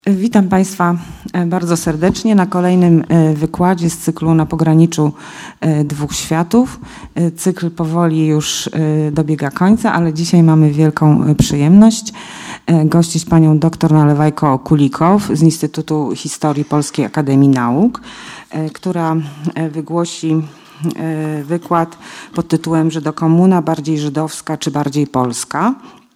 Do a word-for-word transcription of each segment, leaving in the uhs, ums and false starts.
Witam Państwa bardzo serdecznie na kolejnym wykładzie z cyklu Na pograniczu dwóch światów. Cykl powoli już dobiega końca, ale dzisiaj mamy wielką przyjemność gościć panią dr Nalewajko Kulikow z Instytutu Historii Polskiej Akademii Nauk, która wygłosi wykład pod tytułem Żydokomuna, bardziej żydowska czy bardziej polska?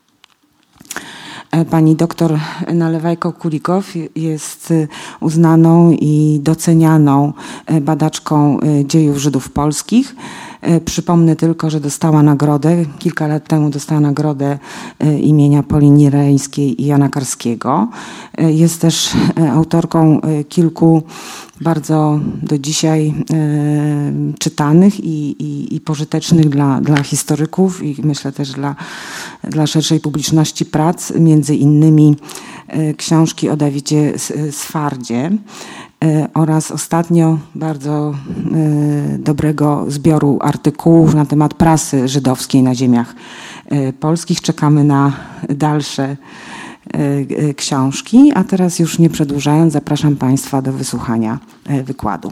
Pani doktor Nalewajko Kulikow jest uznaną i docenianą badaczką dziejów Żydów polskich. Przypomnę tylko, że dostała nagrodę, kilka lat temu dostała nagrodę imienia Polini Reńskiej i Jana Karskiego. Jest też autorką kilku bardzo do dzisiaj e, czytanych i, i, i pożytecznych dla, dla historyków i myślę też dla, dla szerszej publiczności prac, między innymi e, książki o Dawidzie Sfardzie e, oraz ostatnio bardzo e, dobrego zbioru artykułów na temat prasy żydowskiej na ziemiach e, polskich. Czekamy na dalsze książki, a teraz już nie przedłużając, zapraszam Państwa do wysłuchania wykładu.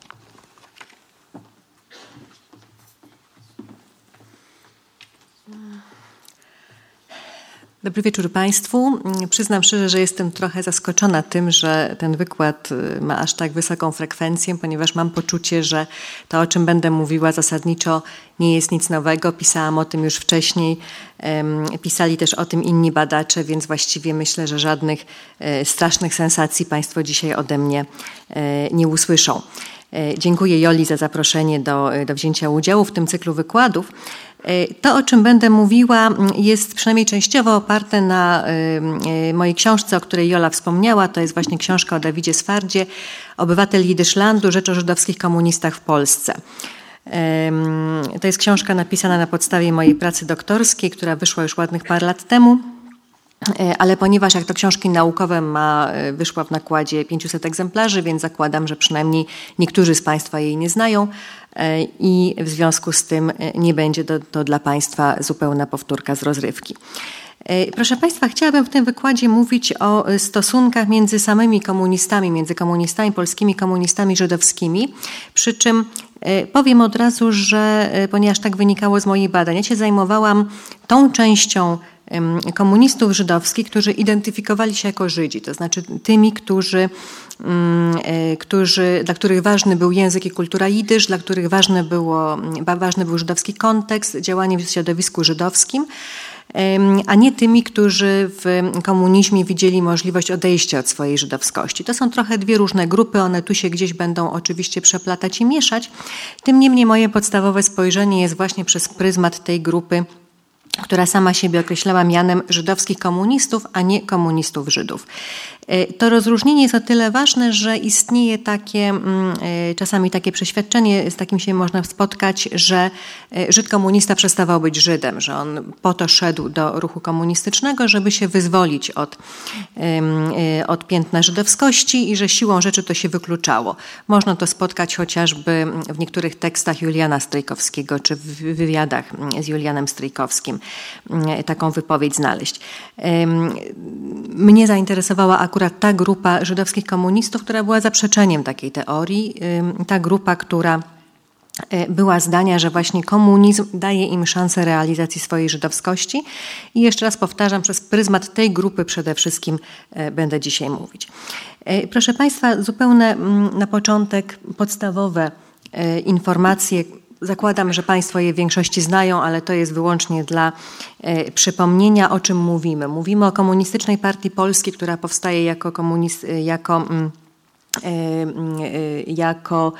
Dobry wieczór Państwu. Przyznam szczerze, że jestem trochę zaskoczona tym, że ten wykład ma aż tak wysoką frekwencję, ponieważ mam poczucie, że to, o czym będę mówiła, zasadniczo nie jest nic nowego. Pisałam o tym już wcześniej, pisali też o tym inni badacze, więc właściwie myślę, że żadnych strasznych sensacji Państwo dzisiaj ode mnie nie usłyszą. Dziękuję Joli za zaproszenie do, do wzięcia udziału w tym cyklu wykładów. To, o czym będę mówiła, jest przynajmniej częściowo oparte na mojej książce, o której Jola wspomniała. To jest właśnie książka o Dawidzie Sfardzie, Obywatel Jidyszlandu, rzecz o żydowskich komunistach w Polsce. To jest książka napisana na podstawie mojej pracy doktorskiej, która wyszła już ładnych parę lat temu. Ale ponieważ jak to książki naukowe ma, wyszła w nakładzie pięciuset egzemplarzy, więc zakładam, że przynajmniej niektórzy z Państwa jej nie znają i w związku z tym nie będzie to, to dla Państwa zupełna powtórka z rozrywki. Proszę Państwa, chciałabym w tym wykładzie mówić o stosunkach między samymi komunistami, między komunistami polskimi, komunistami żydowskimi, przy czym powiem od razu, że ponieważ tak wynikało z moich badań, ja się zajmowałam tą częścią komunistów żydowskich, którzy identyfikowali się jako Żydzi, to znaczy tymi, którzy, którzy, dla których ważny był język i kultura jidysz, dla których ważne było, ważny był żydowski kontekst, działanie w środowisku żydowskim, a nie tymi, którzy w komunizmie widzieli możliwość odejścia od swojej żydowskości. To są trochę dwie różne grupy, one tu się gdzieś będą oczywiście przeplatać i mieszać. Tym niemniej moje podstawowe spojrzenie jest właśnie przez pryzmat tej grupy, która sama siebie określała mianem żydowskich komunistów, a nie komunistów Żydów. To rozróżnienie jest o tyle ważne, że istnieje takie, czasami takie przeświadczenie, z takim się można spotkać, że Żyd komunista przestawał być Żydem, że on po to szedł do ruchu komunistycznego, żeby się wyzwolić od, od piętna żydowskości i że siłą rzeczy to się wykluczało. Można to spotkać chociażby w niektórych tekstach Juliana Stryjkowskiego, czy w wywiadach z Julianem Stryjkowskim taką wypowiedź znaleźć. Mnie zainteresowała akurat ta grupa żydowskich komunistów, która była zaprzeczeniem takiej teorii. Ta grupa, która była zdania, że właśnie komunizm daje im szansę realizacji swojej żydowskości. I jeszcze raz powtarzam, przez pryzmat tej grupy przede wszystkim będę dzisiaj mówić. Proszę Państwa, zupełnie na początek podstawowe informacje. Zakładam, że Państwo je w większości znają, ale to jest wyłącznie dla e, przypomnienia, o czym mówimy. Mówimy o Komunistycznej Partii Polskiej, która powstaje jako, komunist, jako, mm, e, jako,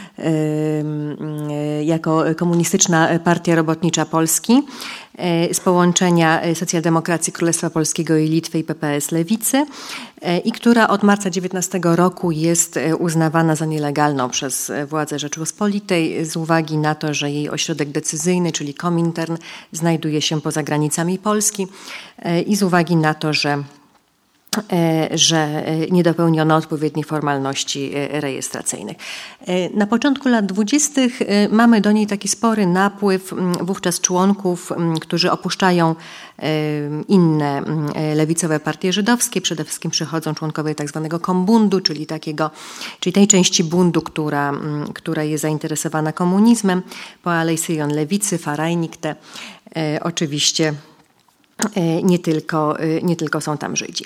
e, jako Komunistyczna Partia Robotnicza Polski z połączenia Socjaldemokracji Królestwa Polskiego i Litwy i P P S Lewicy i która od marca dziewiętnastego roku jest uznawana za nielegalną przez władze Rzeczypospolitej z uwagi na to, że jej ośrodek decyzyjny, czyli Komintern, znajduje się poza granicami Polski i z uwagi na to, że że nie dopełniono odpowiednich formalności rejestracyjnych. Na początku lat dwudziestych mamy do niej taki spory napływ wówczas członków, którzy opuszczają inne lewicowe partie żydowskie. Przede wszystkim przychodzą członkowie tak zwanego kombundu, czyli takiego, czyli tej części bundu, która, która jest zainteresowana komunizmem. Po Alei Syjon lewicy, Farajnikte, oczywiście nie tylko, nie tylko są tam Żydzi.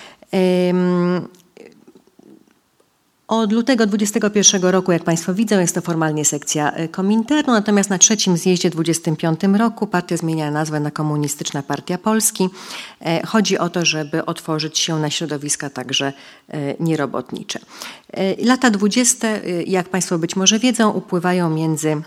Od lutego dwudziestego pierwszego roku, jak Państwo widzą, jest to formalnie sekcja Kominternu, natomiast na trzecim zjeździe dwudziestym piątym roku partia zmienia nazwę na Komunistyczna Partia Polski. Chodzi o to, żeby otworzyć się na środowiska także nierobotnicze. Lata dwudzieste, jak Państwo być może wiedzą, upływają między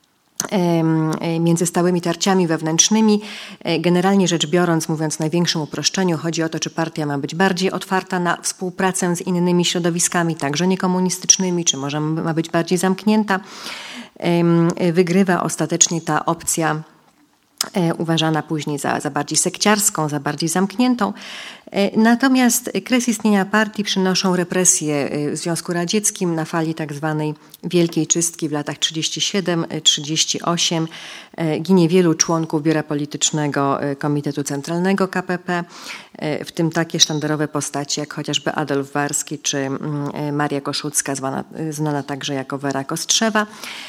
między stałymi tarciami wewnętrznymi. Generalnie rzecz biorąc, mówiąc w największym uproszczeniu, chodzi o to, czy partia ma być bardziej otwarta na współpracę z innymi środowiskami, także niekomunistycznymi, czy może ma być bardziej zamknięta. Wygrywa ostatecznie ta opcja uważana później za, za bardziej sekciarską, za bardziej zamkniętą. Natomiast kres istnienia partii przynoszą represje w Związku Radzieckim na fali tak zwanej Wielkiej Czystki w latach trzydziestym siódmym trzydziestym ósmym. Ginie wielu członków Biura Politycznego Komitetu Centralnego K P P, w tym takie sztandarowe postaci jak chociażby Adolf Warski czy Maria Koszucka, zwana, znana także jako Wera Kostrzewa.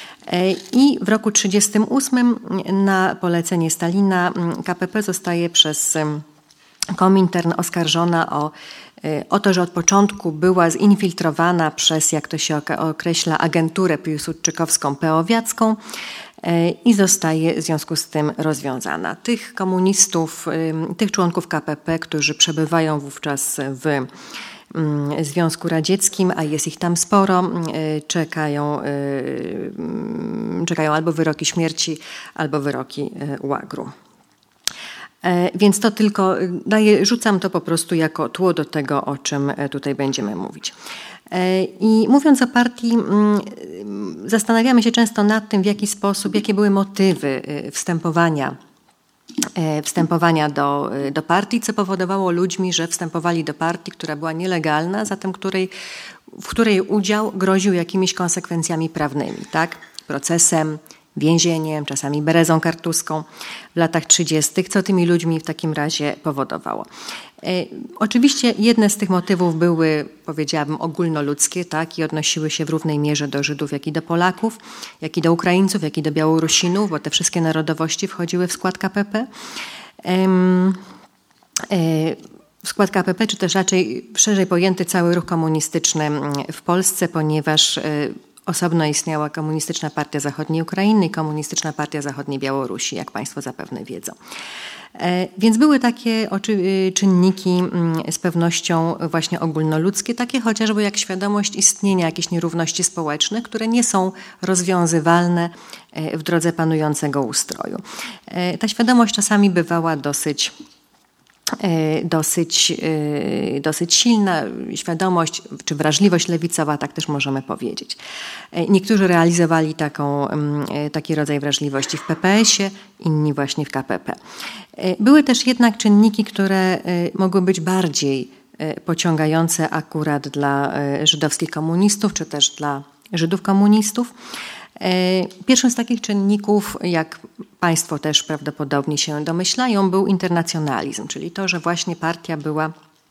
I w roku trzydziestym ósmym na polecenie Stalina K P P zostaje przez Komintern oskarżona o, o to, że od początku była zinfiltrowana przez, jak to się określa, agenturę piłsudczykowską peowiacką i zostaje w związku z tym rozwiązana. Tych komunistów, tych członków K P P, którzy przebywają wówczas w Związku Radzieckim, a jest ich tam sporo, czekają, czekają albo wyroki śmierci, albo wyroki łagru. Więc to tylko daję, rzucam to po prostu jako tło do tego, o czym tutaj będziemy mówić. I mówiąc o partii, zastanawiamy się często nad tym, w jaki sposób, jakie były motywy wstępowania wstępowania do, do partii, co powodowało ludźmi, że wstępowali do partii, która była nielegalna, zatem której, w której udział groził jakimiś konsekwencjami prawnymi, tak? Procesem, więzieniem, czasami berezą kartuską w latach trzydziestych. Co tymi ludźmi w takim razie powodowało? E, oczywiście jedne z tych motywów były, powiedziałabym, ogólnoludzkie, tak, i odnosiły się w równej mierze do Żydów, jak i do Polaków, jak i do Ukraińców, jak i do Białorusinów, bo te wszystkie narodowości wchodziły w skład K P P. E, e, w skład K P P, czy też raczej szerzej pojęty cały ruch komunistyczny w Polsce, ponieważ e, osobno istniała Komunistyczna Partia Zachodniej Ukrainy i Komunistyczna Partia Zachodniej Białorusi, jak Państwo zapewne wiedzą. Więc były takie czynniki z pewnością właśnie ogólnoludzkie, takie chociażby jak świadomość istnienia jakichś nierówności społecznych, które nie są rozwiązywalne w drodze panującego ustroju. Ta świadomość czasami bywała dosyć Dosyć, dosyć silna świadomość czy wrażliwość lewicowa, tak też możemy powiedzieć. Niektórzy realizowali taką, taki rodzaj wrażliwości w P P S-ie, inni właśnie w K P P. Były też jednak czynniki, które mogły być bardziej pociągające akurat dla żydowskich komunistów, czy też dla Żydów komunistów. Pierwszym z takich czynników, jak Państwo też prawdopodobnie się domyślają, był internacjonalizm, czyli to, że właśnie partia była,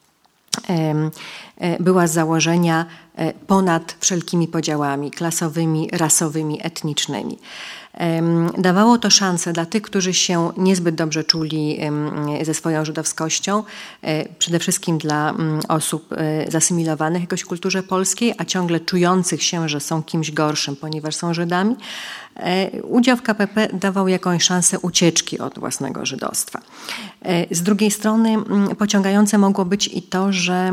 była z założenia ponad wszelkimi podziałami klasowymi, rasowymi, etnicznymi. Dawało to szansę dla tych, którzy się niezbyt dobrze czuli ze swoją żydowskością, przede wszystkim dla osób zasymilowanych jakoś w kulturze polskiej, a ciągle czujących się, że są kimś gorszym, ponieważ są Żydami. Udział w K P P dawał jakąś szansę ucieczki od własnego żydostwa. Z drugiej strony pociągające mogło być i to, że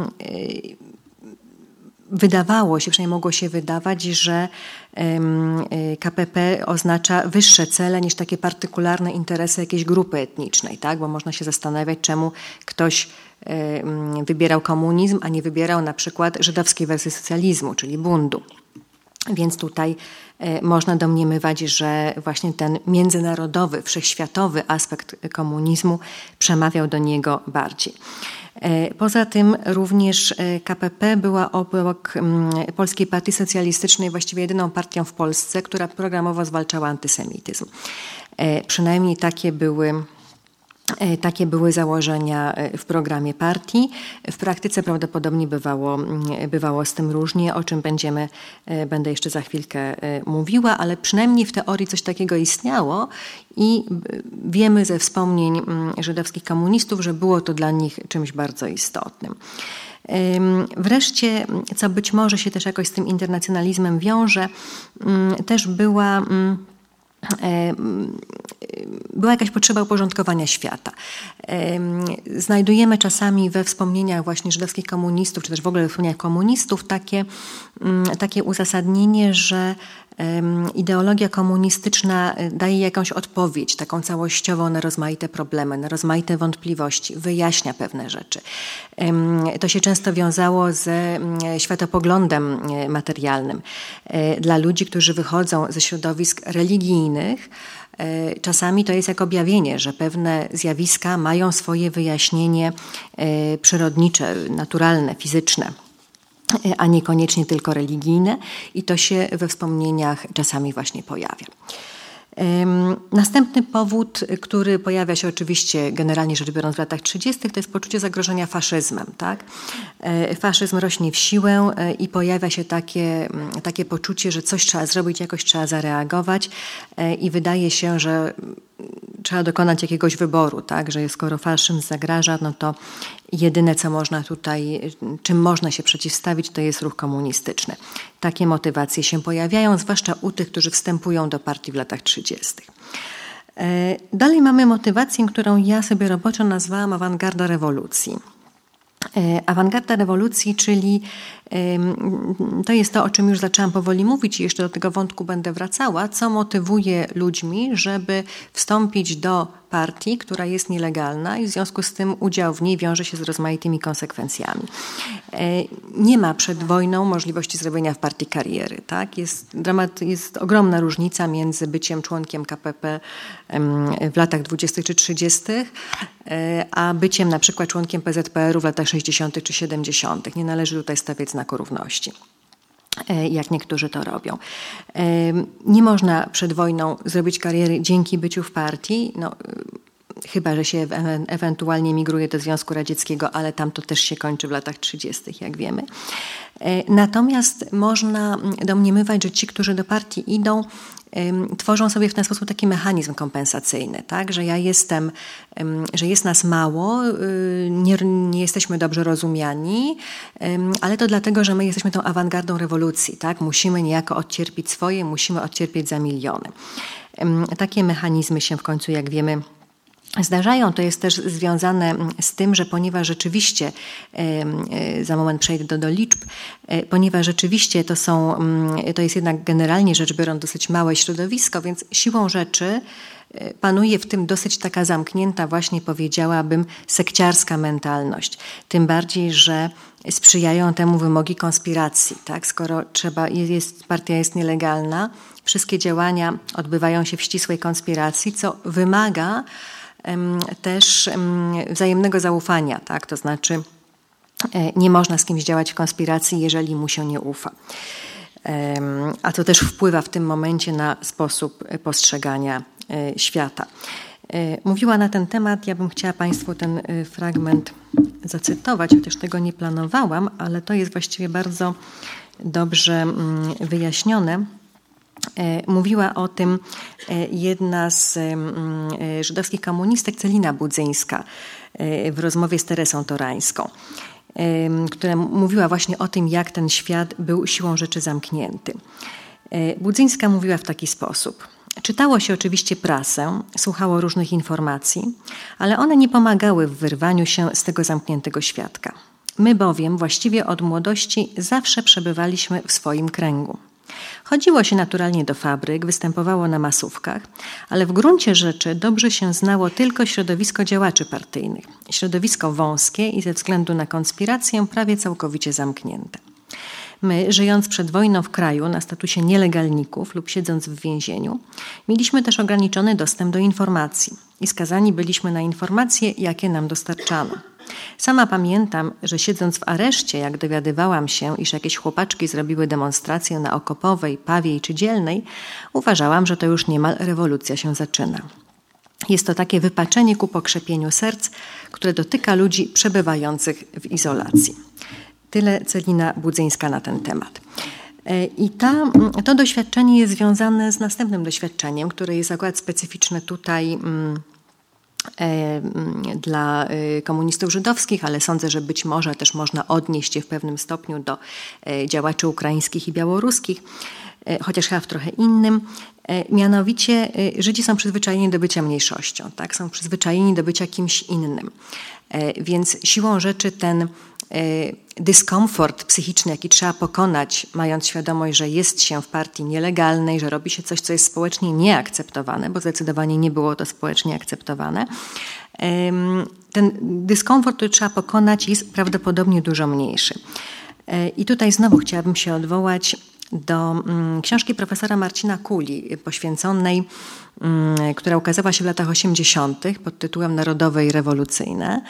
wydawało się, przynajmniej mogło się wydawać, że K P P oznacza wyższe cele niż takie partykularne interesy jakiejś grupy etnicznej, tak? Bo można się zastanawiać, czemu ktoś wybierał komunizm, a nie wybierał na przykład żydowskiej wersji socjalizmu, czyli bundu. Więc tutaj można domniemywać, że właśnie ten międzynarodowy, wszechświatowy aspekt komunizmu przemawiał do niego bardziej. Poza tym również K P P była obok Polskiej Partii Socjalistycznej właściwie jedyną partią w Polsce, która programowo zwalczała antysemityzm. Przynajmniej takie były Takie były założenia w programie partii. W praktyce prawdopodobnie bywało, bywało z tym różnie, o czym będziemy, będę jeszcze za chwilkę mówiła, ale przynajmniej w teorii coś takiego istniało i wiemy ze wspomnień żydowskich komunistów, że było to dla nich czymś bardzo istotnym. Wreszcie, co być może się też jakoś z tym internacjonalizmem wiąże, też była... była jakaś potrzeba uporządkowania świata. Znajdujemy czasami we wspomnieniach właśnie żydowskich komunistów, czy też w ogóle we wspomnieniach komunistów takie, takie uzasadnienie, że ideologia komunistyczna daje jakąś odpowiedź taką całościową na rozmaite problemy, na rozmaite wątpliwości, wyjaśnia pewne rzeczy. To się często wiązało ze światopoglądem materialnym. Dla ludzi, którzy wychodzą ze środowisk religijnych, czasami to jest jak objawienie, że pewne zjawiska mają swoje wyjaśnienie przyrodnicze, naturalne, fizyczne, a niekoniecznie tylko religijne, i to się we wspomnieniach czasami właśnie pojawia. Następny powód, który pojawia się oczywiście generalnie rzecz biorąc w latach trzydziestych, to jest poczucie zagrożenia faszyzmem. Tak? Faszyzm rośnie w siłę i pojawia się takie, takie poczucie, że coś trzeba zrobić, jakoś trzeba zareagować i wydaje się, że trzeba dokonać jakiegoś wyboru, tak? Że skoro faszyzm zagraża, no to jedyne, co można tutaj, czym można się przeciwstawić, to jest ruch komunistyczny. Takie motywacje się pojawiają, zwłaszcza u tych, którzy wstępują do partii w latach trzydziestych. Dalej mamy motywację, którą ja sobie roboczo nazwałam awangarda rewolucji. Awangarda rewolucji, czyli to jest to, o czym już zaczęłam powoli mówić i jeszcze do tego wątku będę wracała, co motywuje ludźmi, żeby wstąpić do partii, która jest nielegalna i w związku z tym udział w niej wiąże się z rozmaitymi konsekwencjami. Nie ma przed wojną możliwości zrobienia w partii kariery. Tak? Jest, dramat, jest ogromna różnica między byciem członkiem K P P w latach dwudziestych czy trzydziestych, a byciem na przykład członkiem P Z P R u w latach sześćdziesiątych czy siedemdziesiątych. Nie należy tutaj stawiać znaku równości, jak niektórzy to robią. Nie można przed wojną zrobić kariery dzięki byciu w partii, no, chyba że się e- ewentualnie migruje do Związku Radzieckiego, ale tam to też się kończy w latach trzydziestych, jak wiemy. Natomiast można domniemywać, że ci, którzy do partii idą, tworzą sobie w ten sposób taki mechanizm kompensacyjny, tak? Że ja jestem, że jest nas mało, nie, nie jesteśmy dobrze rozumiani, ale to dlatego, że my jesteśmy tą awangardą rewolucji, tak? Musimy niejako odcierpieć swoje, musimy odcierpieć za miliony. Takie mechanizmy się w końcu, jak wiemy, zdarzają. To jest też związane z tym, że ponieważ rzeczywiście, za moment przejdę do, do liczb, ponieważ rzeczywiście to są, to jest jednak generalnie rzecz biorąc dosyć małe środowisko, więc siłą rzeczy panuje w tym dosyć taka zamknięta, właśnie powiedziałabym, sekciarska mentalność. Tym bardziej, że sprzyjają temu wymogi konspiracji. Tak? Skoro trzeba, jest, partia jest nielegalna, wszystkie działania odbywają się w ścisłej konspiracji, co wymaga też wzajemnego zaufania, tak? To znaczy nie można z kimś działać w konspiracji, jeżeli mu się nie ufa. A to też wpływa w tym momencie na sposób postrzegania świata. Mówiła na ten temat, ja bym chciała Państwu ten fragment zacytować, chociaż tego nie planowałam, ale to jest właściwie bardzo dobrze wyjaśnione. Mówiła o tym jedna z żydowskich komunistek, Celina Budzyńska, w rozmowie z Teresą Torańską, która mówiła właśnie o tym, jak ten świat był siłą rzeczy zamknięty. Budzyńska mówiła w taki sposób. Czytało się oczywiście prasę, słuchało różnych informacji, ale one nie pomagały w wyrwaniu się z tego zamkniętego światka. My bowiem właściwie od młodości zawsze przebywaliśmy w swoim kręgu. Chodziło się naturalnie do fabryk, występowało na masówkach, ale w gruncie rzeczy dobrze się znało tylko środowisko działaczy partyjnych. Środowisko wąskie i ze względu na konspirację prawie całkowicie zamknięte. My, żyjąc przed wojną w kraju na statusie nielegalników lub siedząc w więzieniu, mieliśmy też ograniczony dostęp do informacji i skazani byliśmy na informacje, jakie nam dostarczano. Sama pamiętam, że siedząc w areszcie, jak dowiadywałam się, iż jakieś chłopaczki zrobiły demonstrację na Okopowej, Pawiej czy Dzielnej, uważałam, że to już niemal rewolucja się zaczyna. Jest to takie wypaczenie ku pokrzepieniu serc, które dotyka ludzi przebywających w izolacji. Tyle Celina Budzyńska na ten temat. I ta, to doświadczenie jest związane z następnym doświadczeniem, które jest akurat specyficzne tutaj dla komunistów żydowskich, ale sądzę, że być może też można odnieść je w pewnym stopniu do działaczy ukraińskich i białoruskich, chociaż chyba w trochę innym. Mianowicie Żydzi są przyzwyczajeni do bycia mniejszością, tak? Są przyzwyczajeni do bycia kimś innym. Więc siłą rzeczy ten dyskomfort psychiczny, jaki trzeba pokonać, mając świadomość, że jest się w partii nielegalnej, że robi się coś, co jest społecznie nieakceptowane, bo zdecydowanie nie było to społecznie akceptowane. Ten dyskomfort, który trzeba pokonać, jest prawdopodobnie dużo mniejszy. I tutaj znowu chciałabym się odwołać do książki profesora Marcina Kuli poświęconej, która ukazała się w latach osiemdziesiątych pod tytułem Narodowe i rewolucyjne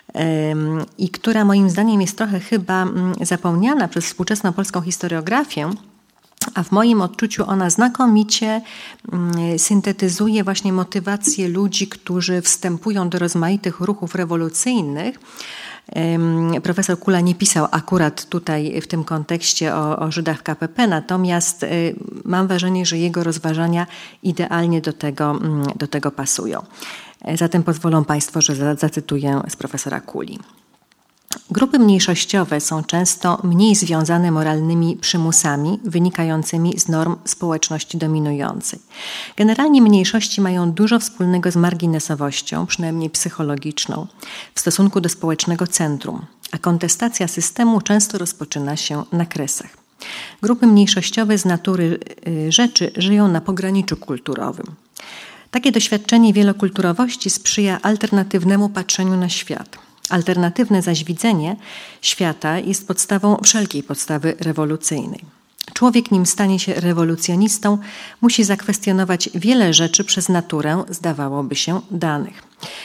i która moim zdaniem jest trochę chyba zapomniana przez współczesną polską historiografię, a w moim odczuciu ona znakomicie syntetyzuje właśnie motywację ludzi, którzy wstępują do rozmaitych ruchów rewolucyjnych. Profesor Kula nie pisał akurat tutaj w tym kontekście o, o Żydach w K P P, natomiast mam wrażenie, że jego rozważania idealnie do tego, do tego pasują. Zatem pozwolą Państwo, że zacytuję z profesora Kuli. Grupy mniejszościowe są często mniej związane moralnymi przymusami wynikającymi z norm społeczności dominującej. Generalnie mniejszości mają dużo wspólnego z marginesowością, przynajmniej psychologiczną, w stosunku do społecznego centrum, a kontestacja systemu często rozpoczyna się na kresach. Grupy mniejszościowe z natury rzeczy żyją na pograniczu kulturowym. Takie doświadczenie wielokulturowości sprzyja alternatywnemu patrzeniu na świat. Alternatywne zaś widzenie świata jest podstawą wszelkiej podstawy rewolucyjnej. Człowiek, nim stanie się rewolucjonistą, musi zakwestionować wiele rzeczy przez naturę, zdawałoby się, danych.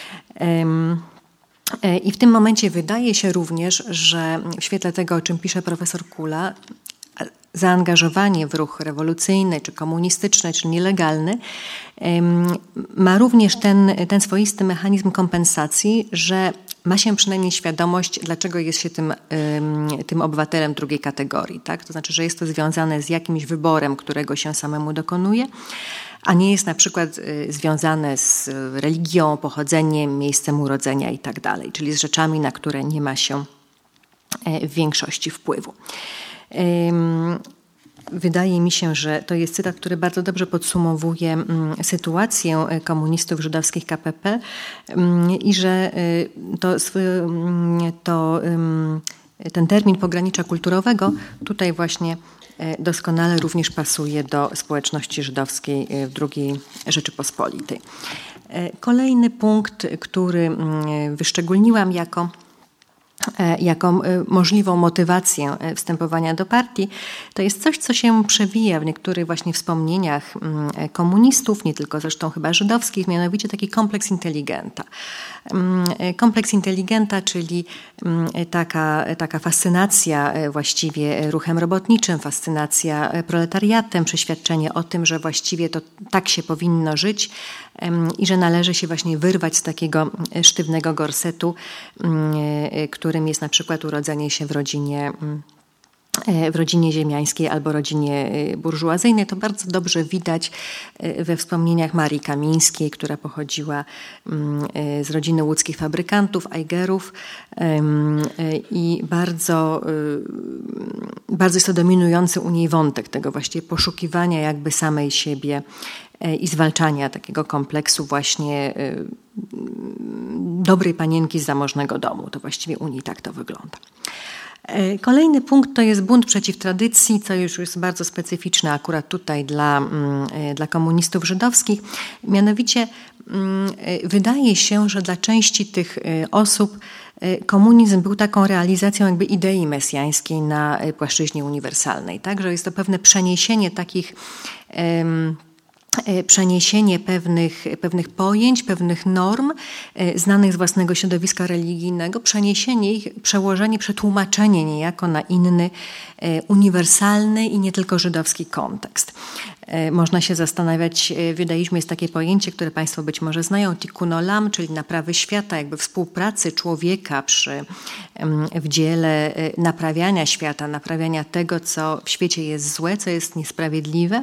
I w tym momencie wydaje się również, że w świetle tego, o czym pisze profesor Kula, zaangażowanie w ruch rewolucyjny, czy komunistyczny, czy nielegalny ma również ten, ten swoisty mechanizm kompensacji, że ma się przynajmniej świadomość, dlaczego jest się tym, tym obywatelem drugiej kategorii. Tak? To znaczy, że jest to związane z jakimś wyborem, którego się samemu dokonuje, a nie jest na przykład związane z religią, pochodzeniem, miejscem urodzenia i tak dalej, czyli z rzeczami, na które nie ma się w większości wpływu. Wydaje mi się, że to jest cytat, który bardzo dobrze podsumowuje sytuację komunistów żydowskich K P P i że to, to, ten termin pogranicza kulturowego tutaj właśnie doskonale również pasuje do społeczności żydowskiej w drugiej Rzeczypospolitej. Kolejny punkt, który wyszczególniłam jako jako możliwą motywację wstępowania do partii, to jest coś, co się przewija w niektórych właśnie wspomnieniach komunistów, nie tylko zresztą chyba żydowskich, mianowicie taki kompleks inteligenta. Kompleks inteligenta, czyli taka, taka fascynacja właściwie ruchem robotniczym, fascynacja proletariatem, przeświadczenie o tym, że właściwie to tak się powinno żyć i że należy się właśnie wyrwać z takiego sztywnego gorsetu, którym jest na przykład urodzenie się w rodzinie w rodzinie ziemiańskiej albo rodzinie burżuazyjnej. To bardzo dobrze widać we wspomnieniach Marii Kamińskiej, która pochodziła z rodziny łódzkich fabrykantów, Eigerów i bardzo, bardzo jest to dominujący u niej wątek tego właściwie poszukiwania jakby samej siebie i zwalczania takiego kompleksu właśnie dobrej panienki z zamożnego domu. To właściwie u niej tak to wygląda. Kolejny punkt to jest bunt przeciw tradycji, co już jest bardzo specyficzne akurat tutaj dla, dla komunistów żydowskich. Mianowicie wydaje się, że dla części tych osób komunizm był taką realizacją jakby idei mesjańskiej na płaszczyźnie uniwersalnej, tak? Że jest to pewne przeniesienie takich um, przeniesienie pewnych, pewnych pojęć, pewnych norm znanych z własnego środowiska religijnego, przeniesienie ich, przełożenie, przetłumaczenie niejako na inny, uniwersalny i nie tylko żydowski kontekst. Można się zastanawiać, w judaizmie jest takie pojęcie, które Państwo być może znają, tikkun olam, czyli naprawy świata, jakby współpracy człowieka przy, w dziele naprawiania świata, naprawiania tego, co w świecie jest złe, co jest niesprawiedliwe.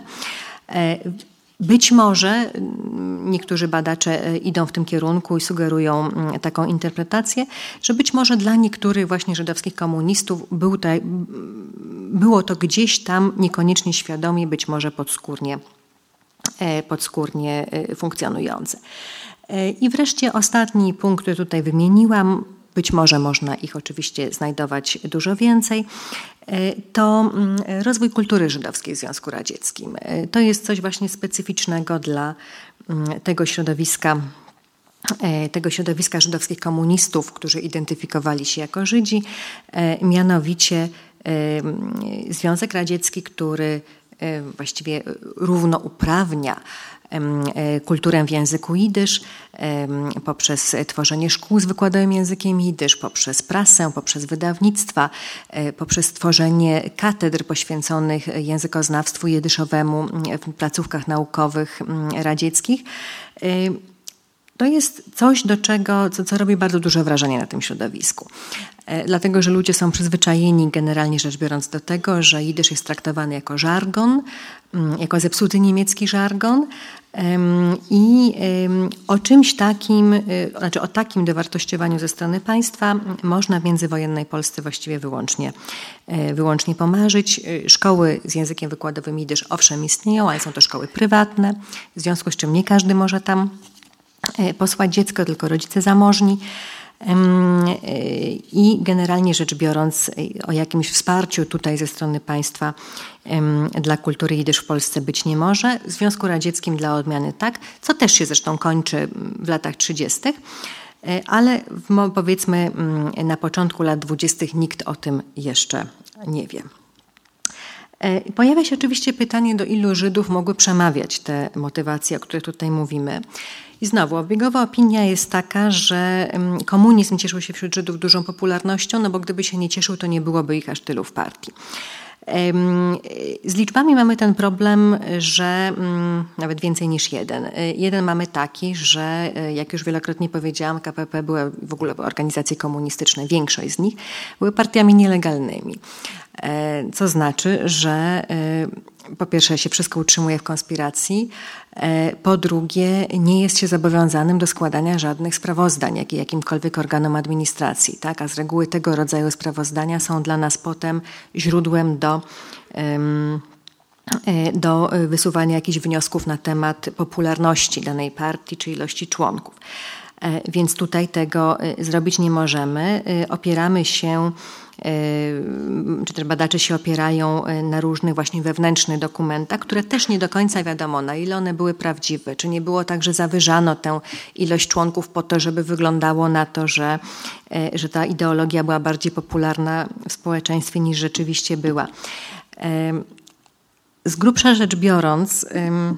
Być może niektórzy badacze idą w tym kierunku i sugerują taką interpretację, że być może dla niektórych właśnie żydowskich komunistów był to, było to gdzieś tam niekoniecznie świadomie, być może podskórnie, podskórnie funkcjonujące. I wreszcie ostatni punkt, który tutaj wymieniłam, być może można ich oczywiście znajdować dużo więcej, to rozwój kultury żydowskiej w Związku Radzieckim. To jest coś właśnie specyficznego dla tego środowiska, tego środowiska żydowskich komunistów, którzy identyfikowali się jako Żydzi, mianowicie Związek Radziecki, który właściwie równouprawnia kulturę w języku jidysz poprzez tworzenie szkół z wykładowym językiem jidysz, poprzez prasę, poprzez wydawnictwa, poprzez tworzenie katedr poświęconych językoznawstwu jidyszowemu w placówkach naukowych radzieckich. To jest coś, do czego, co, co robi bardzo duże wrażenie na tym środowisku. Dlatego, że ludzie są przyzwyczajeni generalnie rzecz biorąc do tego, że jidysz jest traktowany jako żargon, jako zepsuty niemiecki żargon i o czymś takim, znaczy o takim dowartościowaniu ze strony państwa można w międzywojennej Polsce właściwie wyłącznie, wyłącznie pomarzyć. Szkoły z językiem wykładowym jidysz owszem istnieją, ale są to szkoły prywatne, w związku z czym nie każdy może tam posłać dziecko, tylko rodzice zamożni. I generalnie rzecz biorąc o jakimś wsparciu tutaj ze strony państwa dla kultury jidysz w Polsce być nie może. W Związku Radzieckim dla odmiany tak, co też się zresztą kończy w latach trzydziestych, ale powiedzmy na początku lat dwudziestych nikt o tym jeszcze nie wie. Pojawia się oczywiście pytanie, do ilu Żydów mogły przemawiać te motywacje, o których tutaj mówimy. I znowu, obiegowa opinia jest taka, że komunizm cieszył się wśród Żydów dużą popularnością, no bo gdyby się nie cieszył, to nie byłoby ich aż tylu w partii. Z liczbami mamy ten problem, że nawet więcej niż jeden. Jeden mamy taki, że jak już wielokrotnie powiedziałam, K P P były w ogóle organizacje komunistyczne, większość z nich były partiami nielegalnymi. Co znaczy, że po pierwsze się wszystko utrzymuje w konspiracji, po drugie nie jest się zobowiązanym do składania żadnych sprawozdań, jak i jakimkolwiek organom administracji, tak? A z reguły tego rodzaju sprawozdania są dla nas potem źródłem do, do wysuwania jakichś wniosków na temat popularności danej partii czy ilości członków. Więc tutaj tego zrobić nie możemy. Opieramy się, czy też badacze się opierają na różnych właśnie wewnętrznych dokumentach, które też nie do końca wiadomo, na ile one były prawdziwe. Czy nie było tak, że zawyżano tę ilość członków po to, żeby wyglądało na to, że, że ta ideologia była bardziej popularna w społeczeństwie niż rzeczywiście była. Z grubsza rzecz biorąc,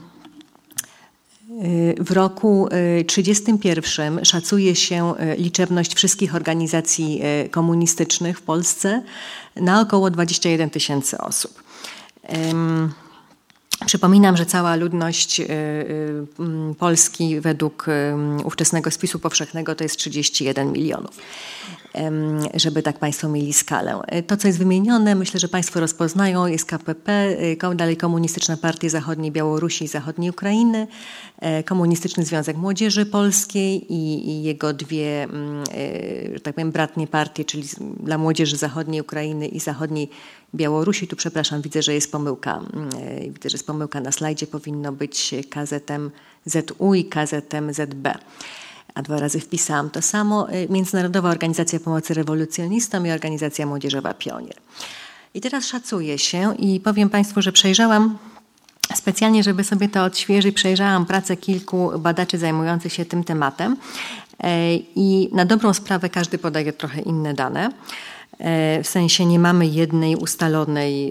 w roku trzydziestym pierwszym szacuje się liczebność wszystkich organizacji komunistycznych w Polsce na około dwadzieścia jeden tysięcy osób. Przypominam, że cała ludność Polski według ówczesnego spisu powszechnego to jest trzydzieści jeden milionów. Żeby tak Państwo mieli skalę. To, co jest wymienione, myślę, że Państwo rozpoznają, jest K P P, dalej Komunistyczna Partia Zachodniej Białorusi i Zachodniej Ukrainy, Komunistyczny Związek Młodzieży Polskiej i, i jego dwie, że tak powiem, bratnie partie, czyli dla Młodzieży Zachodniej Ukrainy i Zachodniej Białorusi. Tu przepraszam, widzę, że jest pomyłka. Widzę, że jest pomyłka na slajdzie. Powinno być K Z M Z U i K Z M Z B. A dwa razy wpisałam to samo. Międzynarodowa Organizacja Pomocy Rewolucjonistom i Organizacja Młodzieżowa Pionier. I teraz szacuje się i powiem Państwu, że przejrzałam specjalnie, żeby sobie to odświeżyć, przejrzałam pracę kilku badaczy zajmujących się tym tematem i na dobrą sprawę każdy podaje trochę inne dane. W sensie nie mamy jednej ustalonej,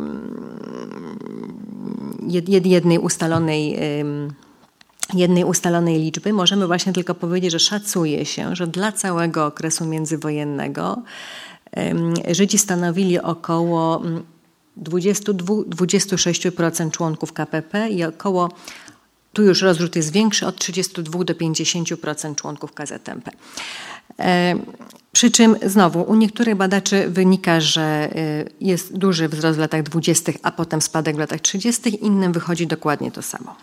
jednej ustalonej, jednej ustalonej liczby. Możemy właśnie tylko powiedzieć, że szacuje się, że dla całego okresu międzywojennego Żydzi stanowili około dwadzieścia dwa do dwudziestu sześciu procent członków K P P i około, tu już rozrzut jest większy, od trzydziestu dwóch do pięćdziesięciu procent członków K Z M P. Przy czym znowu u niektórych badaczy wynika, że jest duży wzrost w latach dwudziestych, a potem spadek w latach trzydziestych. Innym wychodzi dokładnie to samo.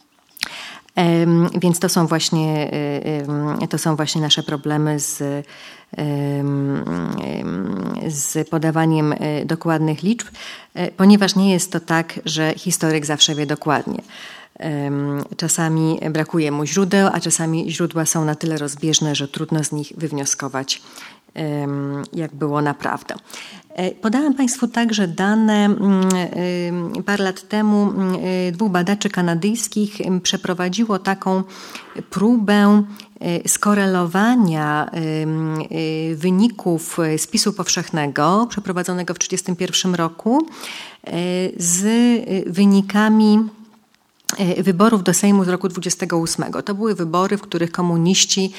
Więc to są właśnie, to są właśnie nasze problemy z, z podawaniem dokładnych liczb, ponieważ nie jest to tak, że historyk zawsze wie dokładnie. Czasami brakuje mu źródeł, a czasami źródła są na tyle rozbieżne, że trudno z nich wywnioskować, jak było naprawdę. Podałam Państwu także dane parę lat temu. Dwóch badaczy kanadyjskich przeprowadziło taką próbę skorelowania wyników spisu powszechnego przeprowadzonego w tysiąc dziewięćset trzydziestym pierwszym roku z wynikami wyborów do Sejmu z roku dwudziestego ósmego. To były wybory, w których komuniści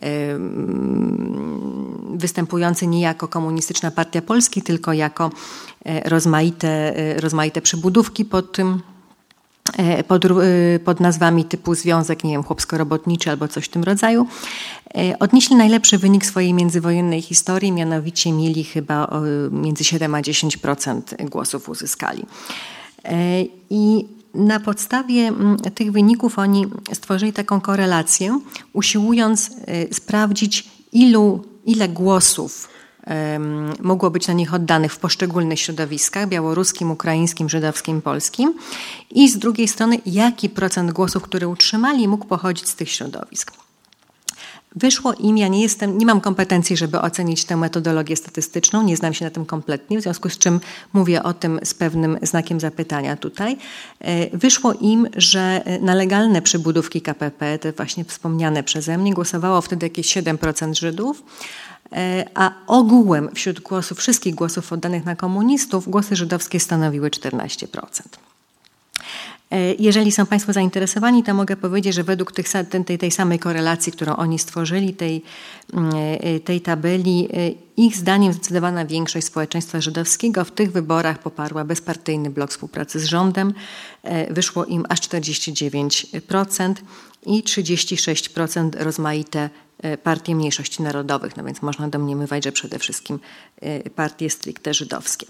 występujący nie jako Komunistyczna Partia Polski, tylko jako rozmaite, rozmaite przybudówki pod tym, pod, pod nazwami typu Związek, nie wiem, Chłopsko-Robotniczy albo coś w tym rodzaju, odnieśli najlepszy wynik swojej międzywojennej historii, mianowicie mieli chyba między siedem a dziesięć procent głosów uzyskali. I na podstawie tych wyników oni stworzyli taką korelację, usiłując sprawdzić, ilu, ile głosów mogło być na nich oddanych w poszczególnych środowiskach, białoruskim, ukraińskim, żydowskim, polskim, i z drugiej strony, jaki procent głosów, które utrzymali, mógł pochodzić z tych środowisk. Wyszło im, ja nie jestem, nie mam kompetencji, żeby ocenić tę metodologię statystyczną, nie znam się na tym kompletnie, w związku z czym mówię o tym z pewnym znakiem zapytania tutaj. Wyszło im, że na legalne przybudówki K P P, te właśnie wspomniane przeze mnie, głosowało wtedy jakieś siedem procent Żydów, a ogółem wśród głosów, wszystkich głosów oddanych na komunistów, głosy żydowskie stanowiły czternaście procent. Jeżeli są Państwo zainteresowani, to mogę powiedzieć, że według tych, tej, tej samej korelacji, którą oni stworzyli, tej, tej tabeli, ich zdaniem zdecydowana większość społeczeństwa żydowskiego w tych wyborach poparła bezpartyjny blok współpracy z rządem. Wyszło im aż czterdzieści dziewięć procent i trzydzieści sześć procent rozmaite partie mniejszości narodowych, no więc można domniemywać, że przede wszystkim partie stricte żydowskie.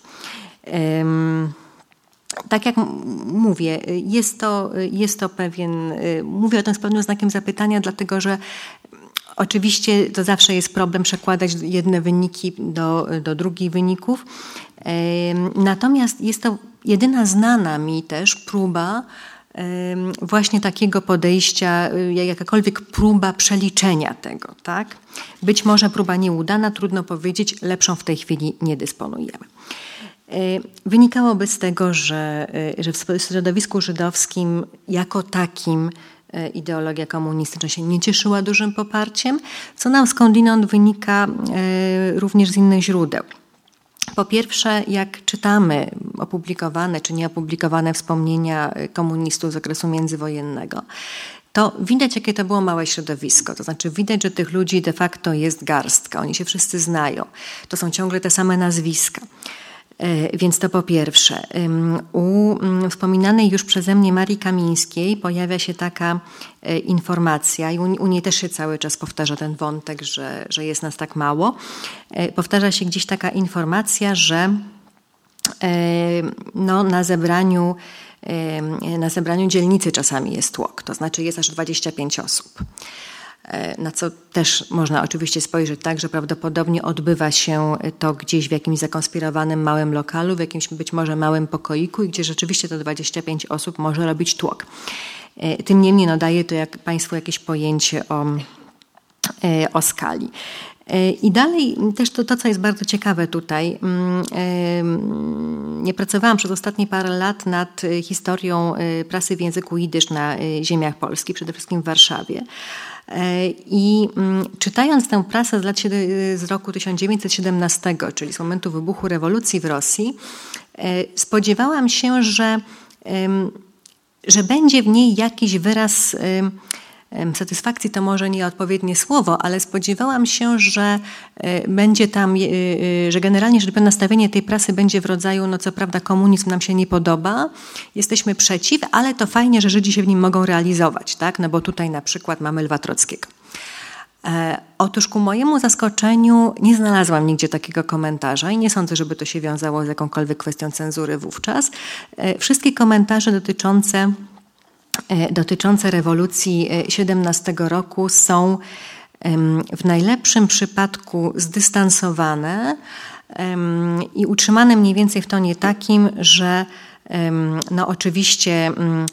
Tak jak mówię, jest to, jest to pewien, mówię o tym z pewnym znakiem zapytania, dlatego że oczywiście to zawsze jest problem przekładać jedne wyniki do, do drugich wyników. Natomiast jest to jedyna znana mi też próba właśnie takiego podejścia, jakakolwiek próba przeliczenia tego, tak? Być może próba nieudana, trudno powiedzieć, lepszą w tej chwili nie dysponujemy. Wynikałoby z tego, że, że w środowisku żydowskim jako takim ideologia komunistyczna się nie cieszyła dużym poparciem, co nam skądinąd wynika również z innych źródeł. Po pierwsze, jak czytamy opublikowane czy nieopublikowane wspomnienia komunistów z okresu międzywojennego, to widać, jakie to było małe środowisko. To znaczy widać, że tych ludzi de facto jest garstka. Oni się wszyscy znają. To są ciągle te same nazwiska. Więc to po pierwsze. U wspominanej już przeze mnie Marii Kamińskiej pojawia się taka informacja i u niej też się cały czas powtarza ten wątek, że, że jest nas tak mało. Powtarza się gdzieś taka informacja, że no, na zebraniu na zebraniu dzielnicy czasami jest tłok, to znaczy jest aż dwadzieścia pięć osób. Na co też można oczywiście spojrzeć tak, że prawdopodobnie odbywa się to gdzieś w jakimś zakonspirowanym małym lokalu, w jakimś być może małym pokoiku, gdzie rzeczywiście to dwadzieścia pięć osób może robić tłok. Tym niemniej no, daje to jak Państwu jakieś pojęcie o, o skali. I dalej też to, to, co jest bardzo ciekawe tutaj, ja pracowałam przez ostatnie parę lat nad historią prasy w języku jidysz na ziemiach Polski, przede wszystkim w Warszawie. I czytając tę prasę z lat z roku tysiąc dziewięćset siedemnastego, czyli z momentu wybuchu rewolucji w Rosji, spodziewałam się, że, że będzie w niej jakiś wyraz satysfakcji, to może nie odpowiednie słowo, ale spodziewałam się, że będzie tam, że generalnie rzecz biorąc nastawienie tej prasy będzie w rodzaju, no co prawda komunizm nam się nie podoba, jesteśmy przeciw, ale to fajnie, że Żydzi się w nim mogą realizować, tak? No bo tutaj na przykład mamy Lwa Trockiego. E, otóż ku mojemu zaskoczeniu nie znalazłam nigdzie takiego komentarza i nie sądzę, żeby to się wiązało z jakąkolwiek kwestią cenzury wówczas. E, wszystkie komentarze dotyczące dotyczące rewolucji siedemnastego roku są w najlepszym przypadku zdystansowane i utrzymane mniej więcej w tonie takim, że no oczywiście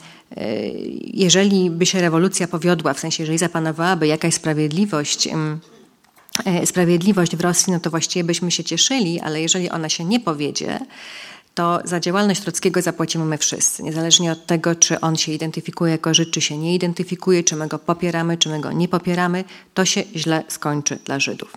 jeżeli by się rewolucja powiodła, w sensie jeżeli zapanowałaby jakaś sprawiedliwość, sprawiedliwość w Rosji, no to właściwie byśmy się cieszyli, ale jeżeli ona się nie powiedzie, to za działalność Trockiego zapłacimy my wszyscy, niezależnie od tego, czy on się identyfikuje jako Żyd, czy się nie identyfikuje, czy my go popieramy, czy my go nie popieramy, to się źle skończy dla Żydów.